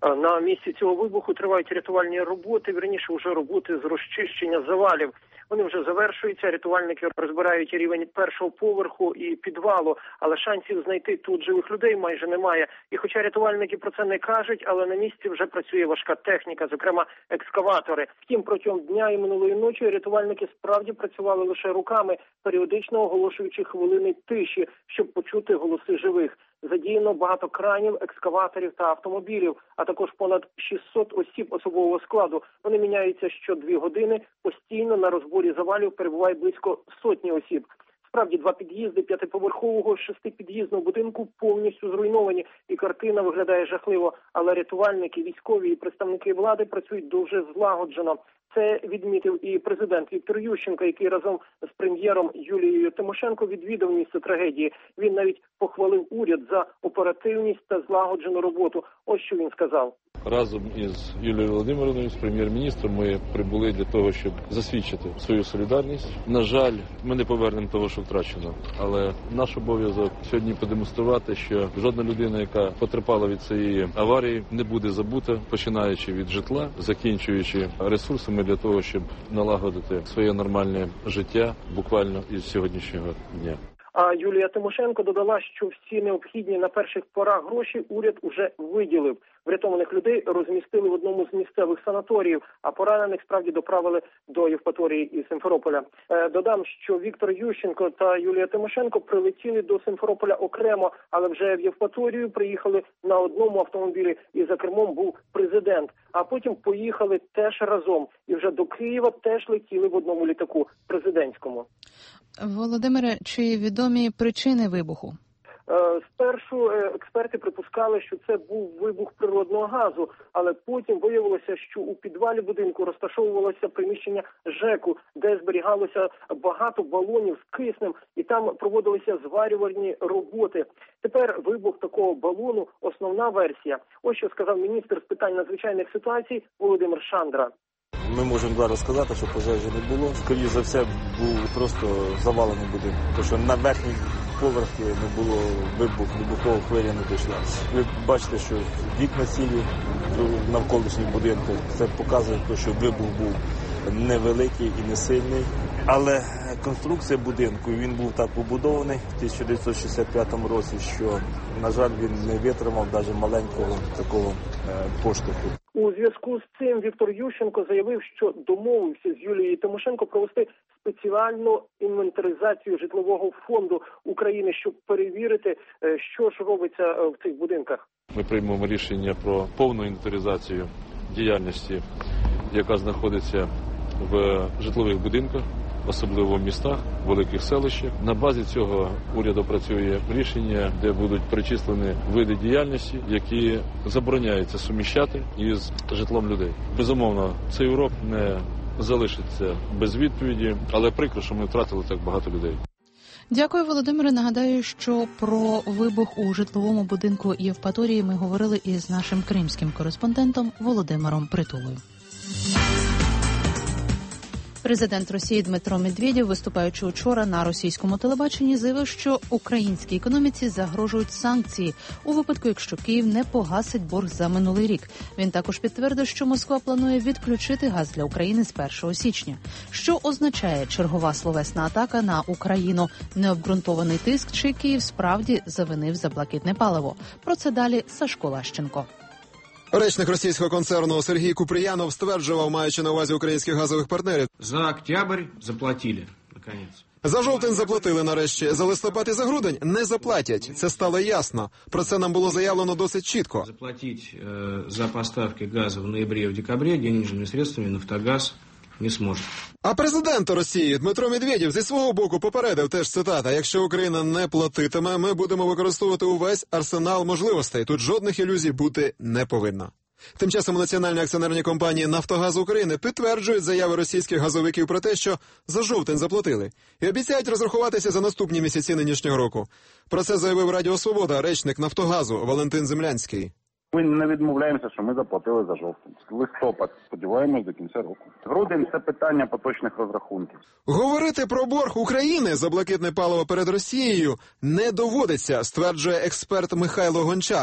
На місці цього вибуху тривають рятувальні роботи, вірніше вже роботи з розчищення завалів. Вони вже завершуються, рятувальники розбирають рівень першого поверху і підвалу, але шансів знайти тут живих людей майже немає. І хоча рятувальники про це не кажуть, але на місці вже працює важка техніка, зокрема екскаватори. Втім, протягом дня і минулої ночі рятувальники справді працювали лише руками, періодично оголошуючи хвилини тиші, щоб почути голоси живих. Задіяно багато кранів, екскаваторів та автомобілів, а також понад шістсот осіб особового складу. Вони міняються що дві години, постійно на розборі завалів перебуває близько сотні осіб. Справді, два під'їзди п'ятиповерхового шестипід'їзного будинку повністю зруйновані, і картина виглядає жахливо. Але рятувальники, військові і представники влади працюють дуже злагоджено. Це відмітив і президент Віктор Ющенко, який разом з прем'єром Юлією Тимошенко відвідав місце трагедії. Він навіть похвалив уряд за оперативність та злагоджену роботу. Ось що він сказав. Разом із Юлією Володимирівною, з прем'єр-міністром, ми прибули для того, щоб засвідчити свою солідарність. На жаль, ми не повернемо того, що втрачено. Але наш обов'язок сьогодні продемонструвати, що жодна людина, яка потерпала від цієї аварії, не буде забута, починаючи від житла, закінчуючи ресурсами для того, щоб налагодити своє нормальне життя буквально із сьогоднішнього дня. А Юлія Тимошенко додала, що всі необхідні на перших порах гроші уряд уже виділив. Врятованих людей розмістили в одному з місцевих санаторіїв, а поранених справді доправили до Євпаторії і Симферополя. Е, додам, що Віктор Ющенко та Юлія Тимошенко прилетіли до Симферополя окремо, але вже в Євпаторію приїхали на одному автомобілі, і за кермом був президент. А потім поїхали теж разом, і вже до Києва теж летіли в одному літаку президентському. Володимире, чи відомі причини вибуху? Спершу експерти припускали, що це був вибух природного газу, але потім виявилося, що у підвалі будинку розташовувалося приміщення ЖЕКу, де зберігалося багато балонів з киснем, і там проводилися зварювальні роботи. Тепер вибух такого балону – основна версія. Ось що сказав міністр з питань надзвичайних ситуацій Володимир Шандра. Ми можемо зараз сказати, що пожежі не було. Скоріше за все, був просто завалений будинок. Тому що на верхній поверхі не було вибух, вибухова хвиля не дійшла. Ви бачите, що вікна цілі навколишніх будинків. Це показує, що вибух був невеликий і не сильний. Але конструкція будинку, він був так побудований в тисяча дев'ятсот шістдесят п'ятому році, що, на жаль, він не витримав навіть маленького такого поштовху. У зв'язку з цим Віктор Ющенко заявив, що домовився з Юлією Тимошенко провести спеціальну інвентаризацію житлового фонду України, щоб перевірити, що ж робиться в цих будинках. Ми приймемо рішення про повну інвентаризацію діяльності, яка знаходиться в житлових будинках, особливо в містах, великих селищах. На базі цього уряд опрацює рішення, де будуть перечислені види діяльності, які забороняється суміщати із житлом людей. Безумовно, цей урок не залишиться без відповіді, але прикро, що ми втратили так багато людей. Дякую, Володимире. Нагадаю, що про вибух у житловому будинку Євпаторії ми говорили із нашим кримським кореспондентом Володимиром Притулою. Президент Росії Дмитро Медведєв, виступаючи учора на російському телебаченні, заявив, що українській економіці загрожують санкції у випадку, якщо Київ не погасить борг за минулий рік. Він також підтвердив, що Москва планує відключити газ для України з першого січня. Що означає чергова словесна атака на Україну? Необґрунтований тиск, чи Київ справді завинив за блакитне паливо? Про це далі Сашко Лащенко. Речник російського концерну Сергій Куприянов стверджував, маючи на увазі українських газових партнерів: за октябрь заплатили, наконець. За жовтень заплатили нарешті, за листопад і за грудень не заплатять. Це стало ясно. Про це нам було заявлено досить чітко. Заплатити е, за поставки газу в ноябрі і в декабрі денежними средствами Нафтогаз не зможе. А президент Росії Дмитро Медведєв зі свого боку попередив, теж цитата: якщо Україна не платитиме, ми будемо використовувати увесь арсенал можливостей. Тут жодних ілюзій бути не повинно. Тим часом національні акціонерні компанії «Нафтогаз України» підтверджують заяви російських газовиків про те, що за жовтень заплатили, і обіцяють розрахуватися за наступні місяці нинішнього року. Про це заявив Радіо Свобода речник «Нафтогазу» Валентин Землянський. Ми не відмовляємося, що ми заплатили за жовтень. Листопад, сподіваємось, до кінця року. Грудень – це питання поточних розрахунків. Говорити про борг України за блакитне паливо перед Росією не доводиться, стверджує експерт Михайло Гончар.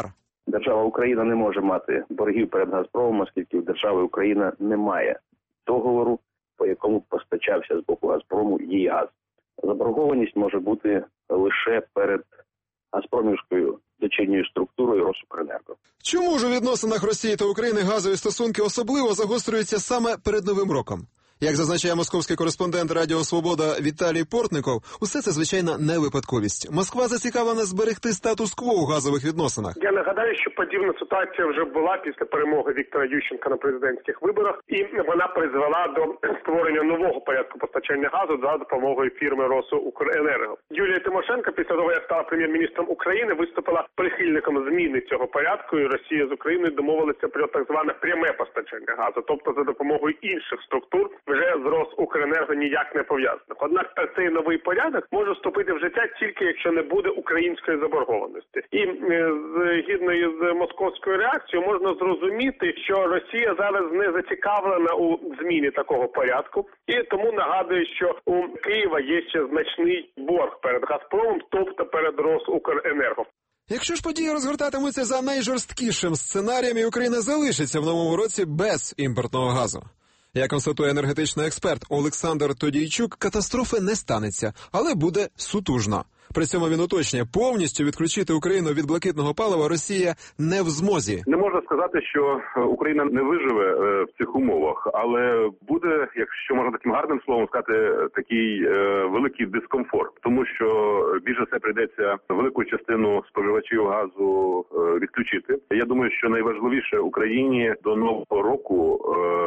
Держава Україна не може мати боргів перед «Газпромом», оскільки в держави Україна немає договору, по якому постачався з боку «Газпрому» її газ. Заборгованість може бути лише перед «Газпромівською» дочірньою структурою «Росукренерго». Чому ж у відносинах Росії та України газові стосунки особливо загострюються саме перед Новим роком? Як зазначає московський кореспондент Радіо Свобода Віталій Портников, усе це, звичайно, не випадковість. Москва зацікавлена зберегти статус-кво у газових відносинах. Я нагадаю, що подібна ситуація вже була після перемоги Віктора Ющенка на президентських виборах, і вона призвела до створення нового порядку постачання газу за допомогою фірми «Росукренерго». Юлія Тимошенко після того, як стала прем'єр-міністром України, виступила прихильником зміни цього порядку, і Росія з Україною домовилися про так зване пряме постачання газу, тобто за допомогою інших структур, вже з «Росукренерго» ніяк не пов'язаних. Однак цей новий порядок може вступити в життя тільки якщо не буде української заборгованості. І згідно із московською реакцією можна зрозуміти, що Росія зараз не зацікавлена у зміні такого порядку, і тому нагадує, що у Києва є ще значний борг перед «Газпромом», тобто перед «Росукренерго». Якщо ж події розгортатимуться за найжорсткішим сценарієм, і Україна залишиться в новому році без імпортного газу. Як констатує енергетичний експерт Олександр Тодійчук, катастрофи не станеться, але буде сутужно. При цьому він уточнює, повністю відключити Україну від блакитного палива Росія не в змозі. Не можна сказати, що Україна не виживе в цих умовах, але буде, якщо можна таким гарним словом сказати, такий великий дискомфорт. Тому що більше все прийдеться велику частину споживачів газу відключити. Я думаю, що найважливіше Україні до нового року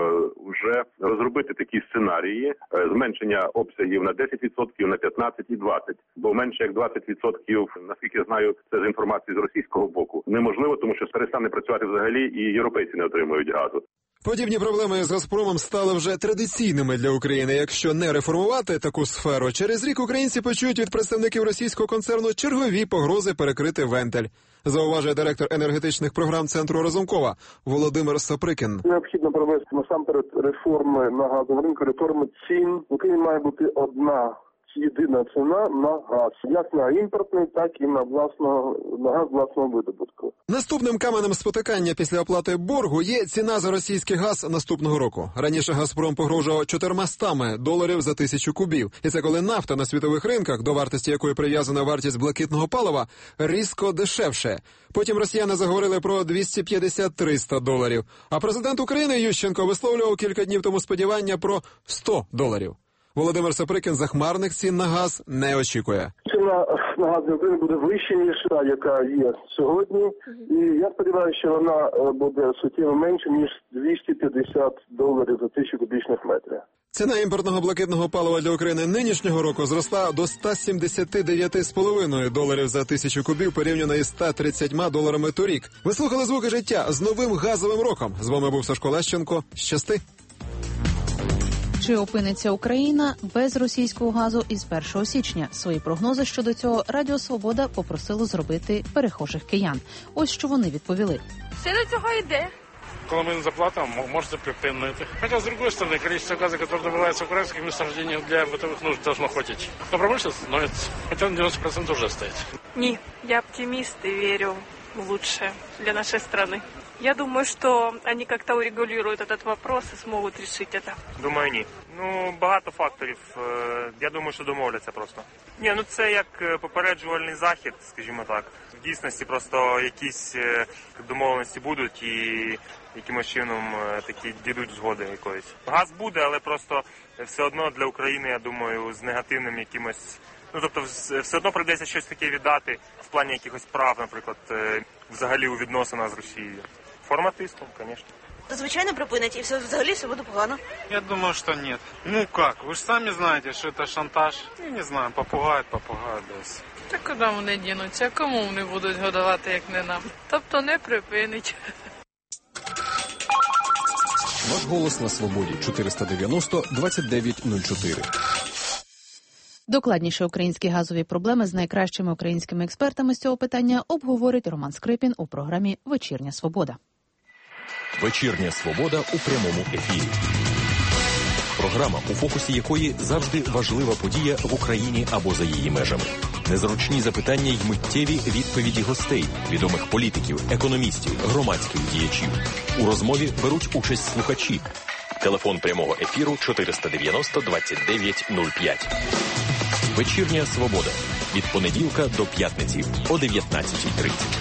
вже розробити такі сценарії зменшення обсягів на десять відсотків, на п'ятнадцять і двадцять. Бо менше як двадцять відсотків, наскільки я знаю, це з інформації з російського боку, неможливо, тому що перестане працювати взагалі і європейці не отримують газу. Подібні проблеми з «Газпромом» стали вже традиційними для України. Якщо не реформувати таку сферу, через рік українці почують від представників російського концерну чергові погрози перекрити вентиль. Зауважує директор енергетичних програм Центру Разумкова Володимир Саприкін. Необхідно провести насамперед реформи на газовому ринку, реформи цін. В Україні має бути одна єдина ціна на газ, як на імпортний, так і на власного на газ власного видобутку. Наступним каменем спотикання після оплати боргу є ціна за російський газ наступного року. Раніше «Газпром» погрожував чотириста доларів за тисячу кубів. І це коли нафта на світових ринках, до вартості якої прив'язана вартість блакитного палива, різко дешевше. Потім росіяни заговорили про двісті п'ятдесят - триста доларів. А президент України Ющенко висловлював кілька днів тому сподівання про сто доларів. Володимир Саприкін захмарних цін на газ не очікує. Ціна на газ в Україні буде вища, ніж та, яка є сьогодні. І я сподіваюся, що вона буде суттєво менше, ніж двісті п'ятдесят доларів за тисячу кубічних метрів. Ціна імпортного блакитного палива для України нинішнього року зросла до ста сімдесяти дев'яти з половиною доларів за тисячу кубів, порівняно із ста тридцятьма доларами торік. Ви слухали «Звуки життя» з новим газовим роком. З вами був Сашко Лещенко. Щасти! Чи опиниться Україна без російського газу із першого січня? Свої прогнози щодо цього Радіо Свобода попросило зробити перехожих киян. Ось що вони відповіли. Все до цього йде. Коли ми не заплатимо, можете припинити. Хоча, з другої сторони, кількість газу, яке добувається в українських месторождениях для бытових нужд, должно хватить. Но промышленность становится, хотя на девяносто процентов уже стоит. Ні, я оптимист и верю в лучшее для нашей страны. Я думаю, что они как-то урегулируют этот вопрос и смогут решить это. Думаю, ні. Ну, багато факторів. Я думаю, що домовляться просто. Ні, ну це як попереджувальний захід, скажімо так. В дійсності просто якісь домовленості будуть і якимось чином такі дійдуть згоди якоїсь. Газ буде, але просто все одно для України, я думаю, з негативним якимось... Ну, тобто, все одно прийдеться щось таке віддати в плані якихось прав, наприклад, взагалі у відносинах з Росією. Форма тиску, звісно. Звичайно, припинять, і все, взагалі все буде погано. Я думаю, що ні. Ну як, ви ж самі знаєте, що це шантаж. Я не знаю, попугають, попугають десь. Та куди вони дінуться, кому вони будуть годувати, як не нам? Тобто не припинить. Ваш голос на свободі. чотириста дев'яносто двадцять дев'ять нуль чотири. Докладніше українські газові проблеми з найкращими українськими експертами з цього питання обговорить Роман Скрипін у програмі «Вечірня Свобода». «Вечірня Свобода» у прямому ефірі. Програма, у фокусі якої завжди важлива подія в Україні або за її межами. незручні запитання й миттєві відповіді гостей, відомих політиків, економістів, громадських діячів. У розмові беруть участь слухачі. Телефон прямого ефіру чотириста дев'яносто двадцять дев'ять нуль п'ять. Вечірня свобода. Від понеділка до п'ятниці о дев'ятнадцятій тридцять.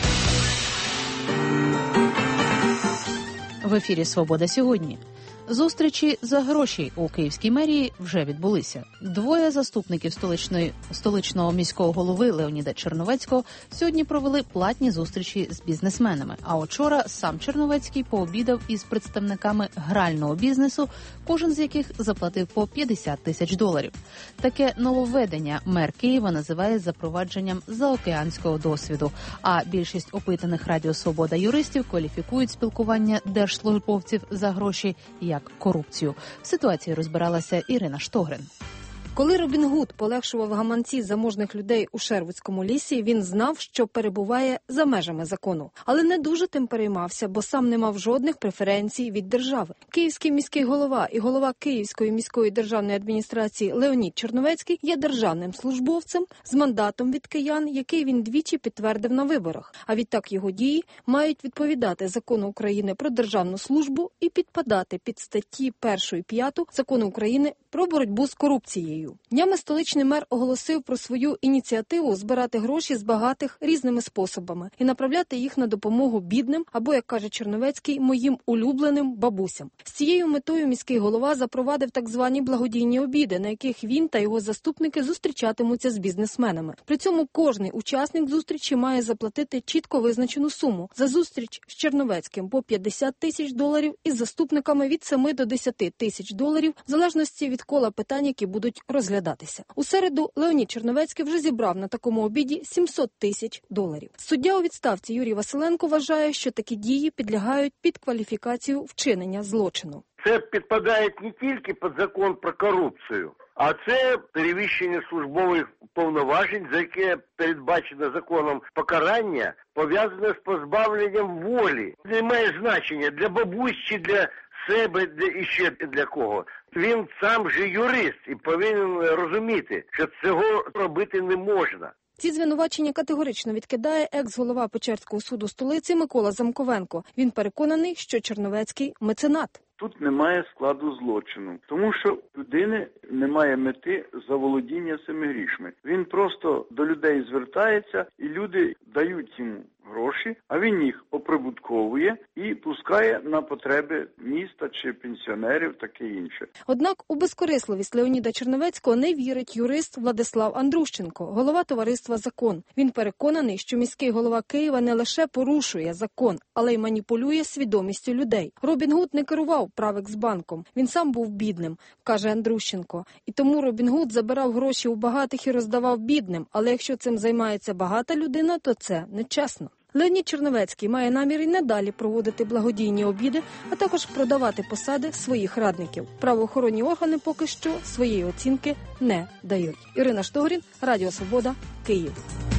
В ефірі «Свобода сьогодні». Зустрічі за гроші у Київській мерії вже відбулися. Двоє заступників столичної, столичного міського голови Леоніда Черновецького сьогодні провели платні зустрічі з бізнесменами. А вчора сам Черновецький пообідав із представниками грального бізнесу, кожен з яких заплатив по п'ятдесят тисяч доларів. Таке нововведення мер Києва називає запровадженням заокеанського досвіду. А більшість опитаних Радіо Свобода юристів кваліфікують спілкування держслужбовців за гроші як корупцію. В ситуації розбиралася Ірина Штогрин. Коли Робін Гуд полегшував гаманці заможних людей у Шервудському лісі, він знав, що перебуває за межами закону. Але не дуже тим переймався, бо сам не мав жодних преференцій від держави. Київський міський голова і голова Київської міської державної адміністрації Леонід Черновецький є державним службовцем з мандатом від киян, який він двічі підтвердив на виборах. А відтак його дії мають відповідати Закону України про державну службу і підпадати під статті першу і п'яту Закону України про боротьбу з корупцією. Днями столичний мер оголосив про свою ініціативу збирати гроші з багатих різними способами і направляти їх на допомогу бідним або, як каже Черновецький, моїм улюбленим бабусям. З цією метою міський голова запровадив так звані благодійні обіди, на яких він та його заступники зустрічатимуться з бізнесменами. При цьому кожний учасник зустрічі має заплатити чітко визначену суму. За зустріч з Черновецьким по п'ятдесят тисяч доларів і з заступниками від семи до десяти тисяч доларів, в залежності від кола питань, які будуть розглядатися. У середу Леонід Черновецький вже зібрав на такому обіді сімсот тисяч доларів. Суддя у відставці Юрій Василенко вважає, що такі дії підлягають під кваліфікацію вчинення злочину. Це підпадає не тільки під закон про корупцію, а це перевищення службових повноважень, за яке передбачено законом покарання, пов'язане з позбавленням волі. Не має значення для бабусь чи для себе, для іще для кого. Він сам же юрист і повинен розуміти, що цього робити не можна. Ці звинувачення категорично відкидає екс-голова Печерського суду столиці Микола Замковенко. Він переконаний, що Черновецький – меценат. Тут немає складу злочину, тому що у людини немає мети заволодіння цими грішми. Він просто до людей звертається, і люди дають йому гроші, а він їх оприбутковує і пускає на потреби міста чи пенсіонерів, таке інше. Однак у безкорисливість Леоніда Черновецького не вірить юрист Владислав Андрущенко, голова товариства «Закон». Він переконаний, що міський голова Києва не лише порушує закон, але й маніпулює свідомістю людей. Робін Гуд не керував Правекс-банком. Він сам був бідним, каже Андрущенко. І тому Робін Гуд забирав гроші у багатих і роздавав бідним. Але якщо цим займається багата людина, то це нечесно. Леонід Черновецький має намір і надалі проводити благодійні обіди, а також продавати посади своїх радників. Правоохоронні органи поки що своєї оцінки не дають. Ірина Штогрін, Радіо Свобода, Київ.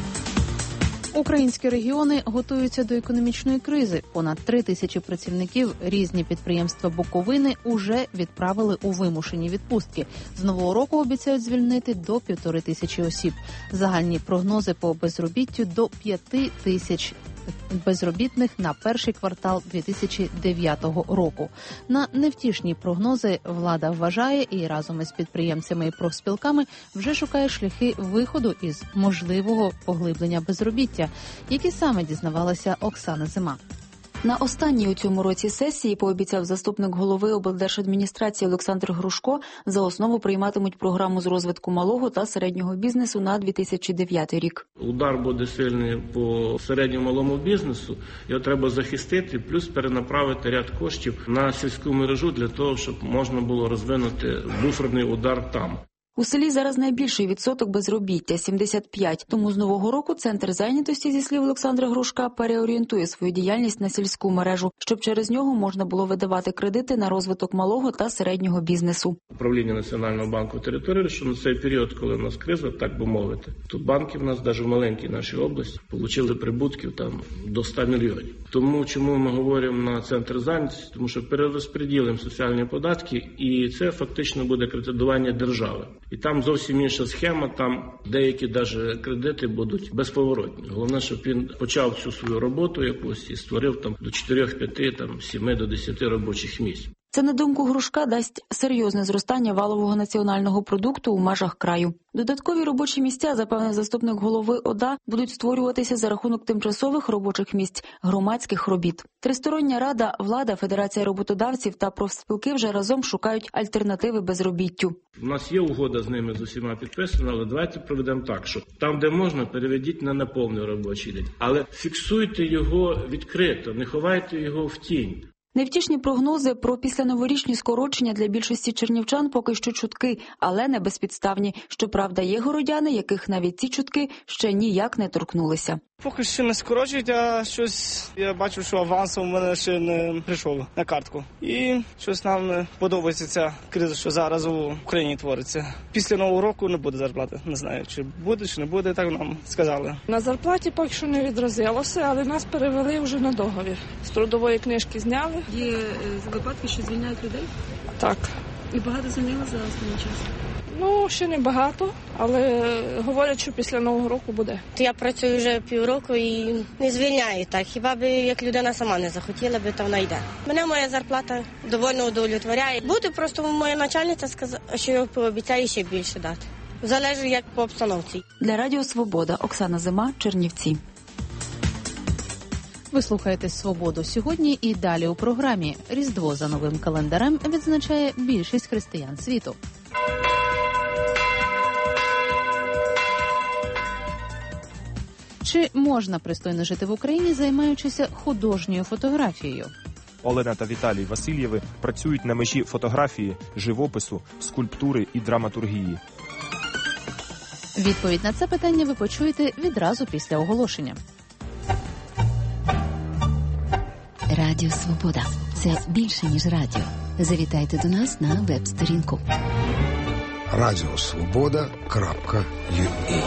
Українські регіони готуються до економічної кризи. Понад три тисячі працівників різні підприємства Буковини уже відправили у вимушені відпустки. З нового року обіцяють звільнити до півтори тисячі осіб. Загальні прогнози по безробіттю до п'яти тисяч безробітних на перший квартал дві тисячі дев'ятого року. На невтішні прогнози влада вважає і разом із підприємцями і профспілками вже шукає шляхи виходу із можливого поглиблення безробіття, які саме дізнавалася Оксана Зима. На останній у цьому році сесії, пообіцяв заступник голови облдержадміністрації Олександр Грушко, за основу прийматимуть програму з розвитку малого та середнього бізнесу на дві тисячі дев'ятий рік. Удар буде сильний по середньому малому бізнесу, його треба захистити, плюс перенаправити ряд коштів на сільську мережу для того, щоб можна було розвинути буферний удар там. У селі зараз найбільший відсоток безробіття – сімдесят п'ять. Тому з нового року Центр зайнятості, зі слів Олександра Грушка, переорієнтує свою діяльність на сільську мережу, щоб через нього можна було видавати кредити на розвиток малого та середнього бізнесу. Управління Національного банку території, що на цей період, коли в нас криза, так би мовити, то банки в нас, навіть в маленькій нашій області, отримали прибутків там до ста мільйонів. Тому чому ми говоримо на Центр зайнятості? Тому що перерозподілимо соціальні податки, і це фактично буде кредитування держави. І там зовсім інша схема, там деякі навіть кредити будуть безповоротні. Головне, щоб він почав цю свою роботу якусь і створив там до чотирьох-п'яти, там сіми до десяти робочих місць. Це, на думку Грушка, дасть серйозне зростання валового національного продукту у межах краю. Додаткові робочі місця, запевнив заступник голови ОДА, будуть створюватися за рахунок тимчасових робочих місць, громадських робіт. Тристороння рада, влада, Федерація роботодавців та профспілки вже разом шукають альтернативи безробіттю. У нас є угода з ними з усіма підписана, але давайте проведемо так, що там, де можна, переведіть на неповний робочий день. Але фіксуйте його відкрито, не ховайте його в тінь. Невтішні прогнози про післяноворічні скорочення для більшості чернівчан поки що чутки, але не безпідставні. Щоправда, є городяни, яких навіть ці чутки ще ніяк не торкнулися. Поки що не скорочують, а щось я бачу, що аванс у мене ще не прийшов на картку. І щось нам не подобається ця криза, що зараз у Україні твориться. Після Нового року не буде зарплати. Не знаю, чи буде, чи не буде, так нам сказали. На зарплаті поки що не відразилося, але нас перевели вже на договір. З трудової книжки зняли. Є випадки, що звільняють людей? Так. І багато звільнили за останній час? Ну, ще не багато, але говорять, що після Нового року буде. Я працюю вже півроку і не звільняю так. Хіба би як людина сама не захотіла би, то вона йде. Мене моя зарплата доволі удовлетворяє. Буде просто моя начальниця сказала, що я пообіцяю ще більше дати. Залежить як по обстановці. Для Радіо Свобода. Оксана Зима, Чернівці. Ви слухаєте «Свободу» сьогодні і далі у програмі. Різдво за новим календарем відзначає більшість християн світу. Чи можна пристойно жити в Україні, займаючися художньою фотографією? Олена та Віталій Васильєви працюють на межі фотографії, живопису, скульптури і драматургії. Відповідь на це питання ви почуєте відразу після оголошення. Радіо Свобода – це більше, ніж радіо. Завітайте до нас на веб-сторінку. радіо свобода крапка ю а.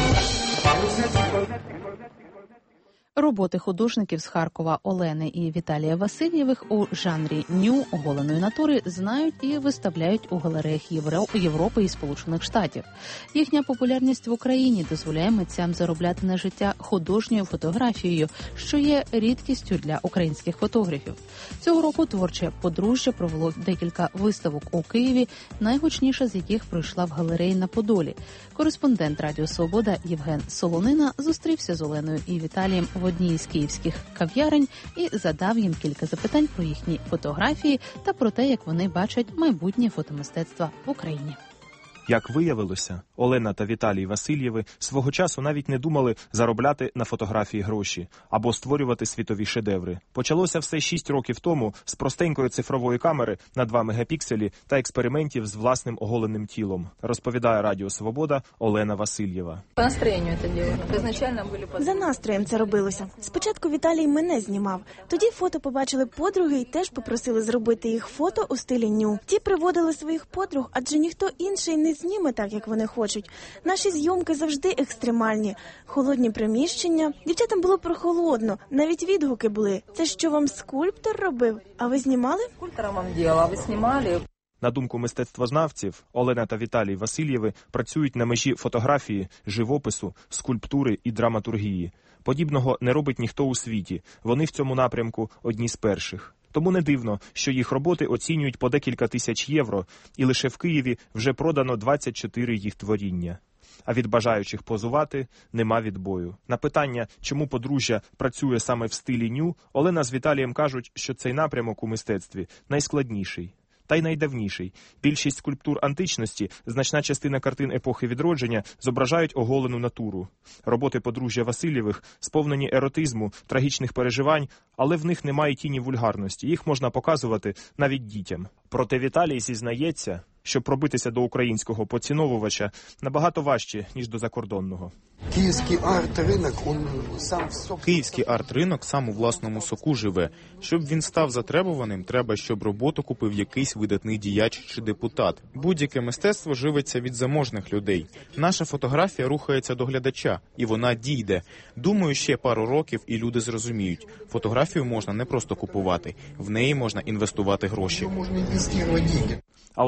Роботи художників з Харкова Олени і Віталія Васильєвих у жанрі ню оголеної натури знають і виставляють у галереях Європи і Сполучених Штатів. Їхня популярність в Україні дозволяє митцям заробляти на життя художньою фотографією, що є рідкістю для українських фотографів. Цього року творче подружжя провело декілька виставок у Києві, найгучніша з яких пройшла в галереї на Подолі. Кореспондент Радіо Свобода Євген Солонина зустрівся з Оленою і Віталієм в одній з київських кав'ярень і задав їм кілька запитань про їхні фотографії та про те, як вони бачать майбутнє фотомистецтва в Україні. Як виявилося, Олена та Віталій Васильєви свого часу навіть не думали заробляти на фотографії гроші або створювати світові шедеври. Почалося все шість років тому з простенької цифрової камери на два мегапікселі та експериментів з власним оголеним тілом, розповідає Радіо Свобода Олена Васильєва. По настроєнню це робили? Изначально були по... За настроєм це робилося. Спочатку Віталій мене знімав. Тоді фото побачили подруги і теж попросили зробити їх фото у стилі ню. Ті приводили своїх подруг, адже ніхто інший не зніме так, як вони хочуть. Наші зйомки завжди екстремальні. Холодні приміщення. Дівчатам було прохолодно. Навіть відгуки були. Це що вам скульптор робив? А ви знімали? Скульптором вам діла, а ви знімали? На думку мистецтвознавців, Олена та Віталій Васильєви працюють на межі фотографії, живопису, скульптури і драматургії. Подібного не робить ніхто у світі. Вони в цьому напрямку одні з перших. Тому не дивно, що їх роботи оцінюють по декілька тисяч євро, і лише в Києві вже продано двадцять чотири їх творіння. А від бажаючих позувати нема відбою. На питання, чому подружжя працює саме в стилі ню, Олена з Віталієм кажуть, що цей напрямок у мистецтві найскладніший. Та й найдавніший. Більшість скульптур античності, значна частина картин епохи відродження зображають оголену натуру. Роботи подружжя Васильєвих сповнені еротизму, трагічних переживань, але в них немає тіні вульгарності. Їх можна показувати навіть дітям. Проте Віталій зізнається, що пробитися до українського поціновувача набагато важче, ніж до закордонного. Київський арт-ринок, він сам... Київський арт-ринок сам у власному соку живе. Щоб він став затребуваним, треба, щоб роботу купив якийсь видатний діяч чи депутат. Будь-яке мистецтво живиться від заможних людей. Наша фотографія рухається до глядача, і вона дійде. Думаю, ще пару років і люди зрозуміють. Фотографію можна не просто купувати, в неї можна інвестувати гроші. А от сама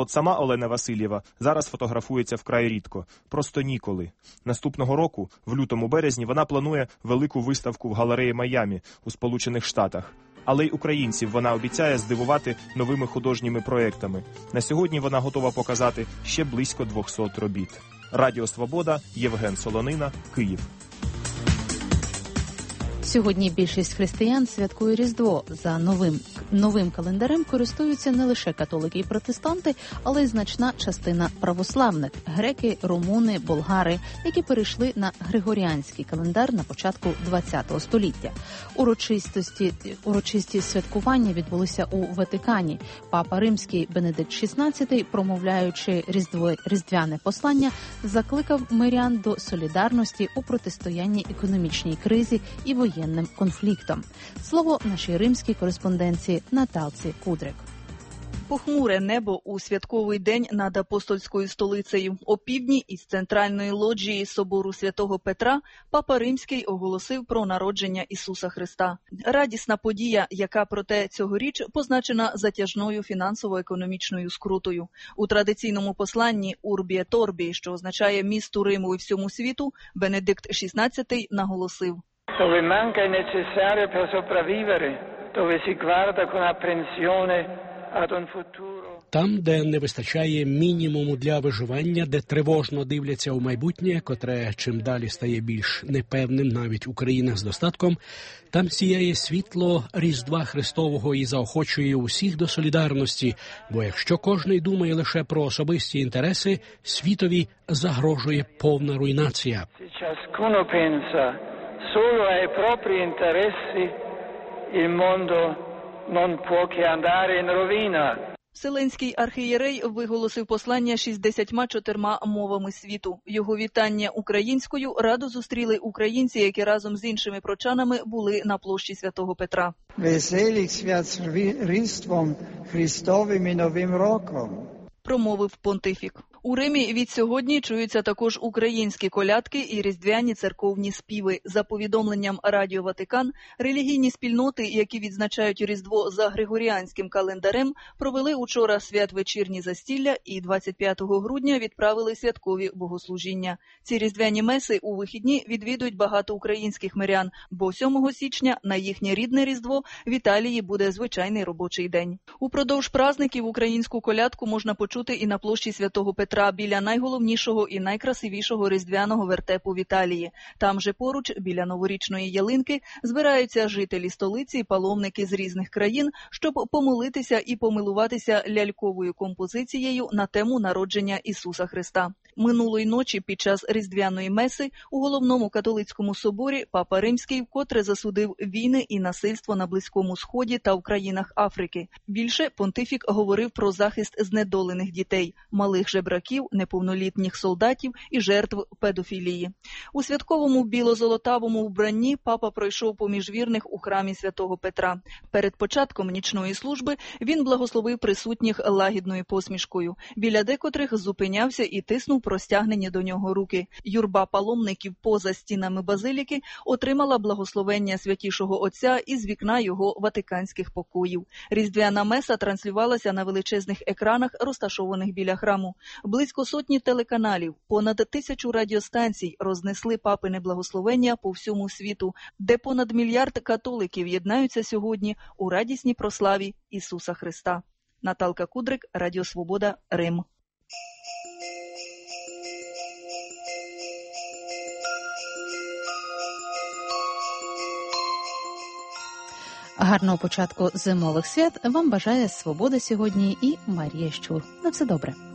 Олена Васильєва зараз фотографується вкрай рідко. Просто ніколи. Наступного року, в лютому-березні, вона планує велику виставку в галереї Майамі у Сполучених Штатах. Але й українців вона обіцяє здивувати новими художніми проектами. На сьогодні вона готова показати ще близько двохсот робіт. Радіо Свобода, Євген Солонина, Київ. Сьогодні більшість християн святкує Різдво. За новим, новим календарем користуються не лише католики і протестанти, але й значна частина православних – греки, румуни, болгари, які перейшли на григоріанський календар на початку ХХ століття. Урочистості, урочисті святкування відбулися у Ватикані. Папа Римський Бенедикт шістнадцятий, промовляючи різдво, різдвяне послання, закликав мирян до солідарності у протистоянні економічній кризі і воєнним конфліктом. Слово нашій римській кореспонденції Наталці Кудрик. Похмуре небо у святковий день над апостольською столицею. Опівдні із центральної лоджії собору Святого Петра Папа Римський оголосив про народження Ісуса Христа. Радісна подія, яка, проте, цьогоріч позначена затяжною фінансово-економічною скрутою. У традиційному посланні «Урбі et Orbi», що означає «місту Риму і всьому світу», Бенедикт шістнадцятий наголосив: Dove manca il necessario per sopravvivere, dove si guarda con apprensione ad un futuro. Там, де не вистачає мінімуму для виживання, де тривожно дивляться у майбутнє, котре чим далі стає більш непевним навіть у країнах з достатком, там сіяє світло Різдва Христового і заохочує усіх до солідарності, бо якщо кожний думає лише про особисті інтереси, світові загрожує повна руйнація. Ciascuno pensa solo ai propri interessi, il mondo non può che andare in rovina. Вселенський архієрей виголосив послання шістдесятьма чотирма мовами світу. Його вітання українською радо зустріли українці, які разом з іншими прочанами були на площі Святого Петра. Веселих свят з Різдвом Христовим і Новим роком, промовив понтифік. У Римі від сьогодні чуються також українські колядки і різдвяні церковні співи. За повідомленням Радіо Ватикан, релігійні спільноти, які відзначають Різдво за григоріанським календарем, провели учора святвечірні застілля і двадцять п'ятого грудня відправили святкові богослужіння. Ці різдвяні меси у вихідні відвідують багато українських мирян, бо сьомого січня на їхнє рідне Різдво в Італії буде звичайний робочий день. Упродовж праздників українську колядку можна почути і на площі Святого Петра, біля найголовнішого і найкрасивішого різдвяного вертепу в Італії. Там же поруч, біля новорічної ялинки, збираються жителі столиці і паломники з різних країн, щоб помолитися і помилуватися ляльковою композицією на тему народження Ісуса Христа. Минулої ночі під час різдвяної меси у головному католицькому соборі Папа Римський вкотре засудив війни і насильство на Близькому Сході та в країнах Африки. Більше понтифік говорив про захист знедолених дітей, малих жебраків, неповнолітніх солдатів і жертв педофілії. У святковому біло-золотавому вбранні папа пройшов поміж вірних у храмі Святого Петра. Перед початком нічної служби він благословив присутніх лагідною посмішкою. Біля декотрих зупинявся і тиснув простягнені до нього руки. Юрба паломників поза стінами базиліки отримала благословення Святішого Отця із вікна його ватиканських покоїв. Різдвяна меса транслювалася на величезних екранах, розташованих біля храму. Близько сотні телеканалів, понад тисячу радіостанцій рознесли папине благословення по всьому світу, де понад мільярд католиків єднаються сьогодні у радісній прославі Ісуса Христа. Наталка Кудрик, Радіо Свобода, Рим. Гарного початку зимових свят вам бажає Свобода сьогодні і Марія Щур. На все добре.